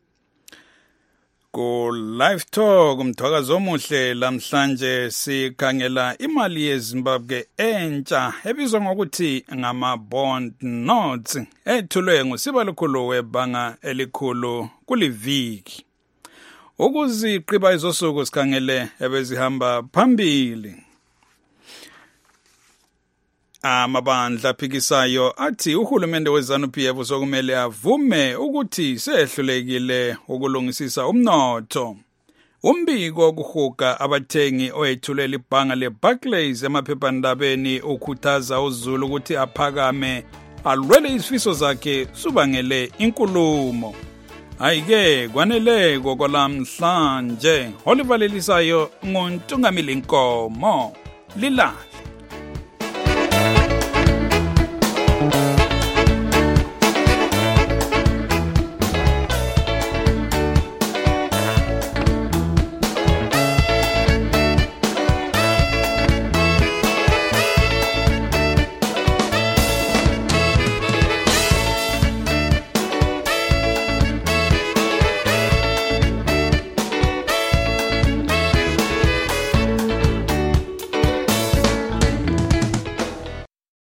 Speaker 4: Ku Live Talk umthwakazo omuhle lamhlanje sikhangela imali yeZimbabwe entsha ebizwa ngokuthi ngama bond notes ethulwe nguSibalukhulu webanga elikhulu kuliviki. ukuziqiba izosuku sikhangele ebezihamba phambili. Amabandla aphikisayo athi uhulumende weZANU-PF sokumele avume ukuthi sehlulekile ukulungisisa umnotho. Umbiko wokuhuga abathengi oyethulela ibhanga leBarclays emaphephandabeni ukhuthaza uZulu ukuthi aphakame alwele izifiso zakhe subangele inkulumo. Ayike kwaneleko kwalamhlanje. Oliver Lelisayo nguntungamili Nkomo. Lila